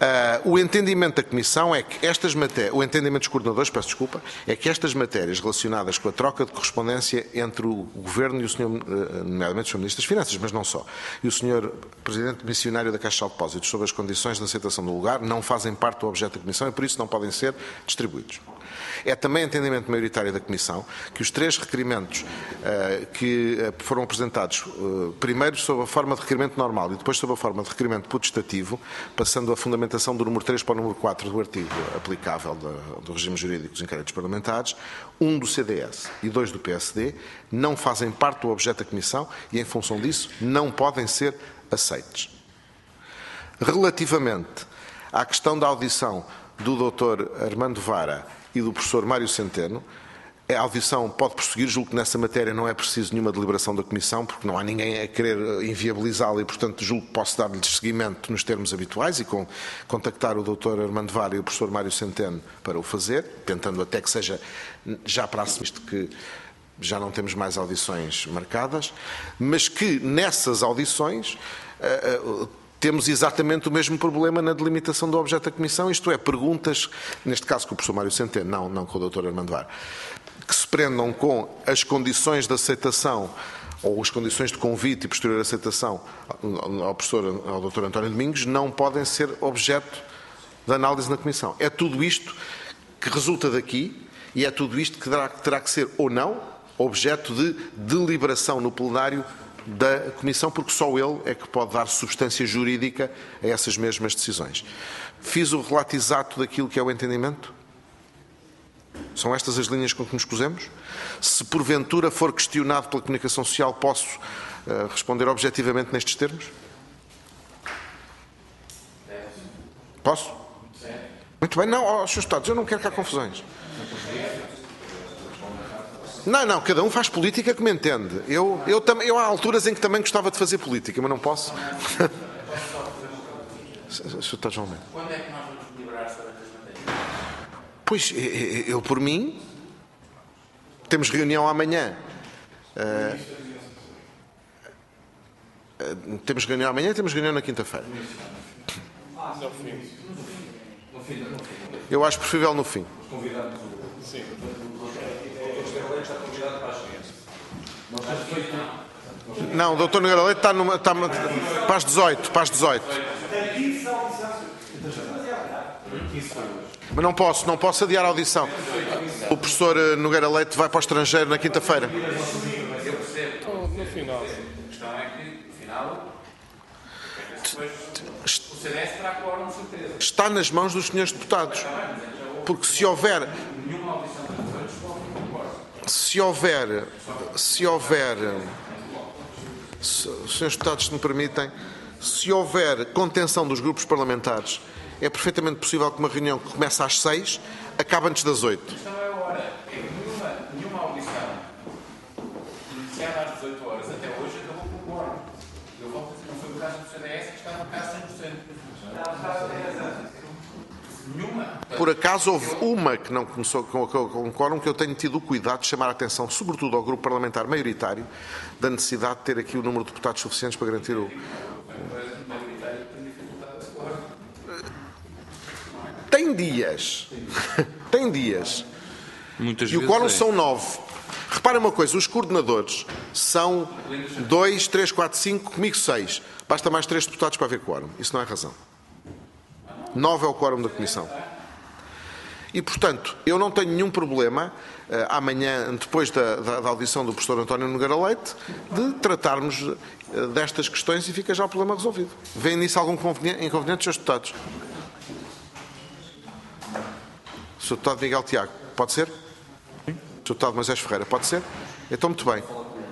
O entendimento da Comissão é que estas matérias, o entendimento dos coordenadores, peço desculpa, é que estas matérias relacionadas com a troca de correspondência entre o Governo e o Sr., nomeadamente o Sr. Ministro das Finanças, mas não só, e o Sr. Presidente Missionário da Caixa de Depósitos sobre as condições de aceitação do lugar, não fazem parte do objeto da Comissão e por isso não podem ser distribuídos. É também entendimento maioritário da Comissão que os 3 requerimentos que foram apresentados, primeiro sob a forma de requerimento normal e depois sob a forma de requerimento putestativo, passando a fundamentação do número 3 para o número 4 do artigo aplicável do regime jurídico dos inquéritos parlamentares, 1 do CDS e 2 do PSD, não fazem parte do objeto da Comissão e, em função disso, não podem ser aceites. Relativamente à questão da audição do Dr. Armando Vara e do professor Mário Centeno, a audição pode prosseguir, julgo que nessa matéria não é preciso nenhuma deliberação da Comissão, porque não há ninguém a querer inviabilizá-la e, portanto, julgo que posso dar-lhes seguimento nos termos habituais e contactar o Dr. Armando Vara e o professor Mário Centeno para o fazer, tentando até que seja já para assumir, visto que já não temos mais audições marcadas, mas que nessas audições temos exatamente o mesmo problema na delimitação do objeto da Comissão, isto é, perguntas, neste caso com o professor Mário Centeno, não com o Dr. Armando Vara, que se prendam com as condições de aceitação ou as condições de convite e posterior aceitação ao Dr. António Domingos, não podem ser objeto de análise na Comissão. É tudo isto que resulta daqui e é tudo isto que terá que ser ou não objeto de deliberação no plenário da Comissão, porque só ele é que pode dar substância jurídica a essas mesmas decisões. Fiz o relato exato daquilo que é o entendimento? São estas as linhas com que nos pusemos? Se porventura for questionado pela comunicação social, posso responder objetivamente nestes termos? Posso? Muito bem. Não, Sr. Deputados, eu não quero que há confusões. Não, cada um faz política como entende. Eu há alturas em que também gostava de fazer política, mas não posso. Sr. João Mendes. Quando é que nós vamos deliberar sobre estas matérias? Pois, eu por mim, temos reunião amanhã. Temos reunião amanhã e temos reunião na quinta-feira. Eu acho preferível no fim. Sim. Não, o doutor Nogueira Leite está para as 18. Mas não posso adiar a audição. O professor Nogueira Leite vai para o estrangeiro na quinta-feira. Eu percebo. No final. A questão é que, no final, o CDS terá quórum de certeza. Está nas mãos dos senhores deputados. Porque se houver... Senhores deputados, se me permitem, se houver contenção dos grupos parlamentares, é perfeitamente possível que uma reunião que começa às 6 acabe antes das 8. A questão é a hora. É que nenhuma audição iniciada às 18 horas até hoje acabou com o quórum. Eu volto a dizer, não foi o caso do CDS que estava cá 100%. Nenhuma. Por acaso houve uma que não começou com o quórum, que eu tenho tido o cuidado de chamar a atenção, sobretudo ao grupo parlamentar maioritário, da necessidade de ter aqui o número de deputados suficientes para garantir o... Tem dias. Tem dias. Muitas E o vezes quórum são 9. Reparem uma coisa, os coordenadores são 2, 3, 4, 5, comigo 6. Basta mais 3 deputados para haver quórum. Isso não é razão. 9 é o quórum da Comissão. E, portanto, eu não tenho nenhum problema, amanhã, depois da audição do professor António Nogueira Leite, de tratarmos destas questões e fica já o problema resolvido. Vêem nisso algum inconveniente, Srs. Deputados? Sr. Deputado Miguel Tiago, pode ser? Sr. Deputado Moisés Ferreira, pode ser? Então, muito bem.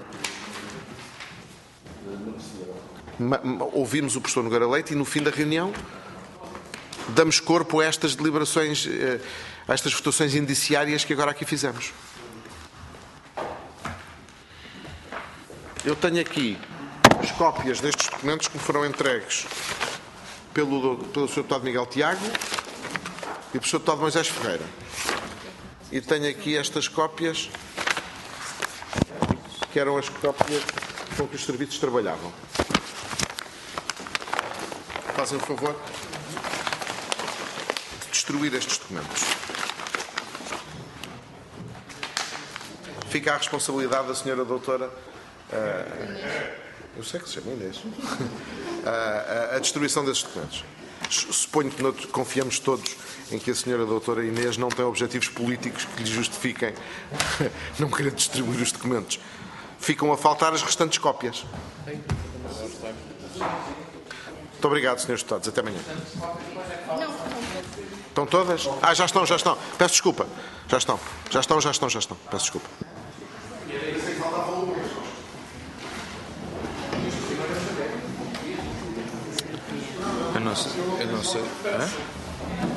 Ouvimos o professor Nogueira Leite e, no fim da reunião, damos corpo a estas deliberações, a estas votações indiciárias que agora aqui fizemos. Eu tenho aqui as cópias destes documentos que me foram entregues pelo Sr. Deputado Miguel Tiago e pelo Sr. Deputado Moisés Ferreira. E tenho aqui estas cópias, que eram as cópias com que os serviços trabalhavam. Fazem o favor. destruir estes documentos. Fica a responsabilidade da senhora doutora, eu sei que se chama Inês, a destruição desses documentos. Suponho que confiamos todos em que a senhora doutora Inês não tem objetivos políticos que lhe justifiquem não querer distribuir os documentos. Ficam a faltar as restantes cópias. Muito obrigado, senhores deputados. Até amanhã. Estão todas? Já estão. Peço desculpa. Já estão. Peço desculpa. Eu não sei. Hã?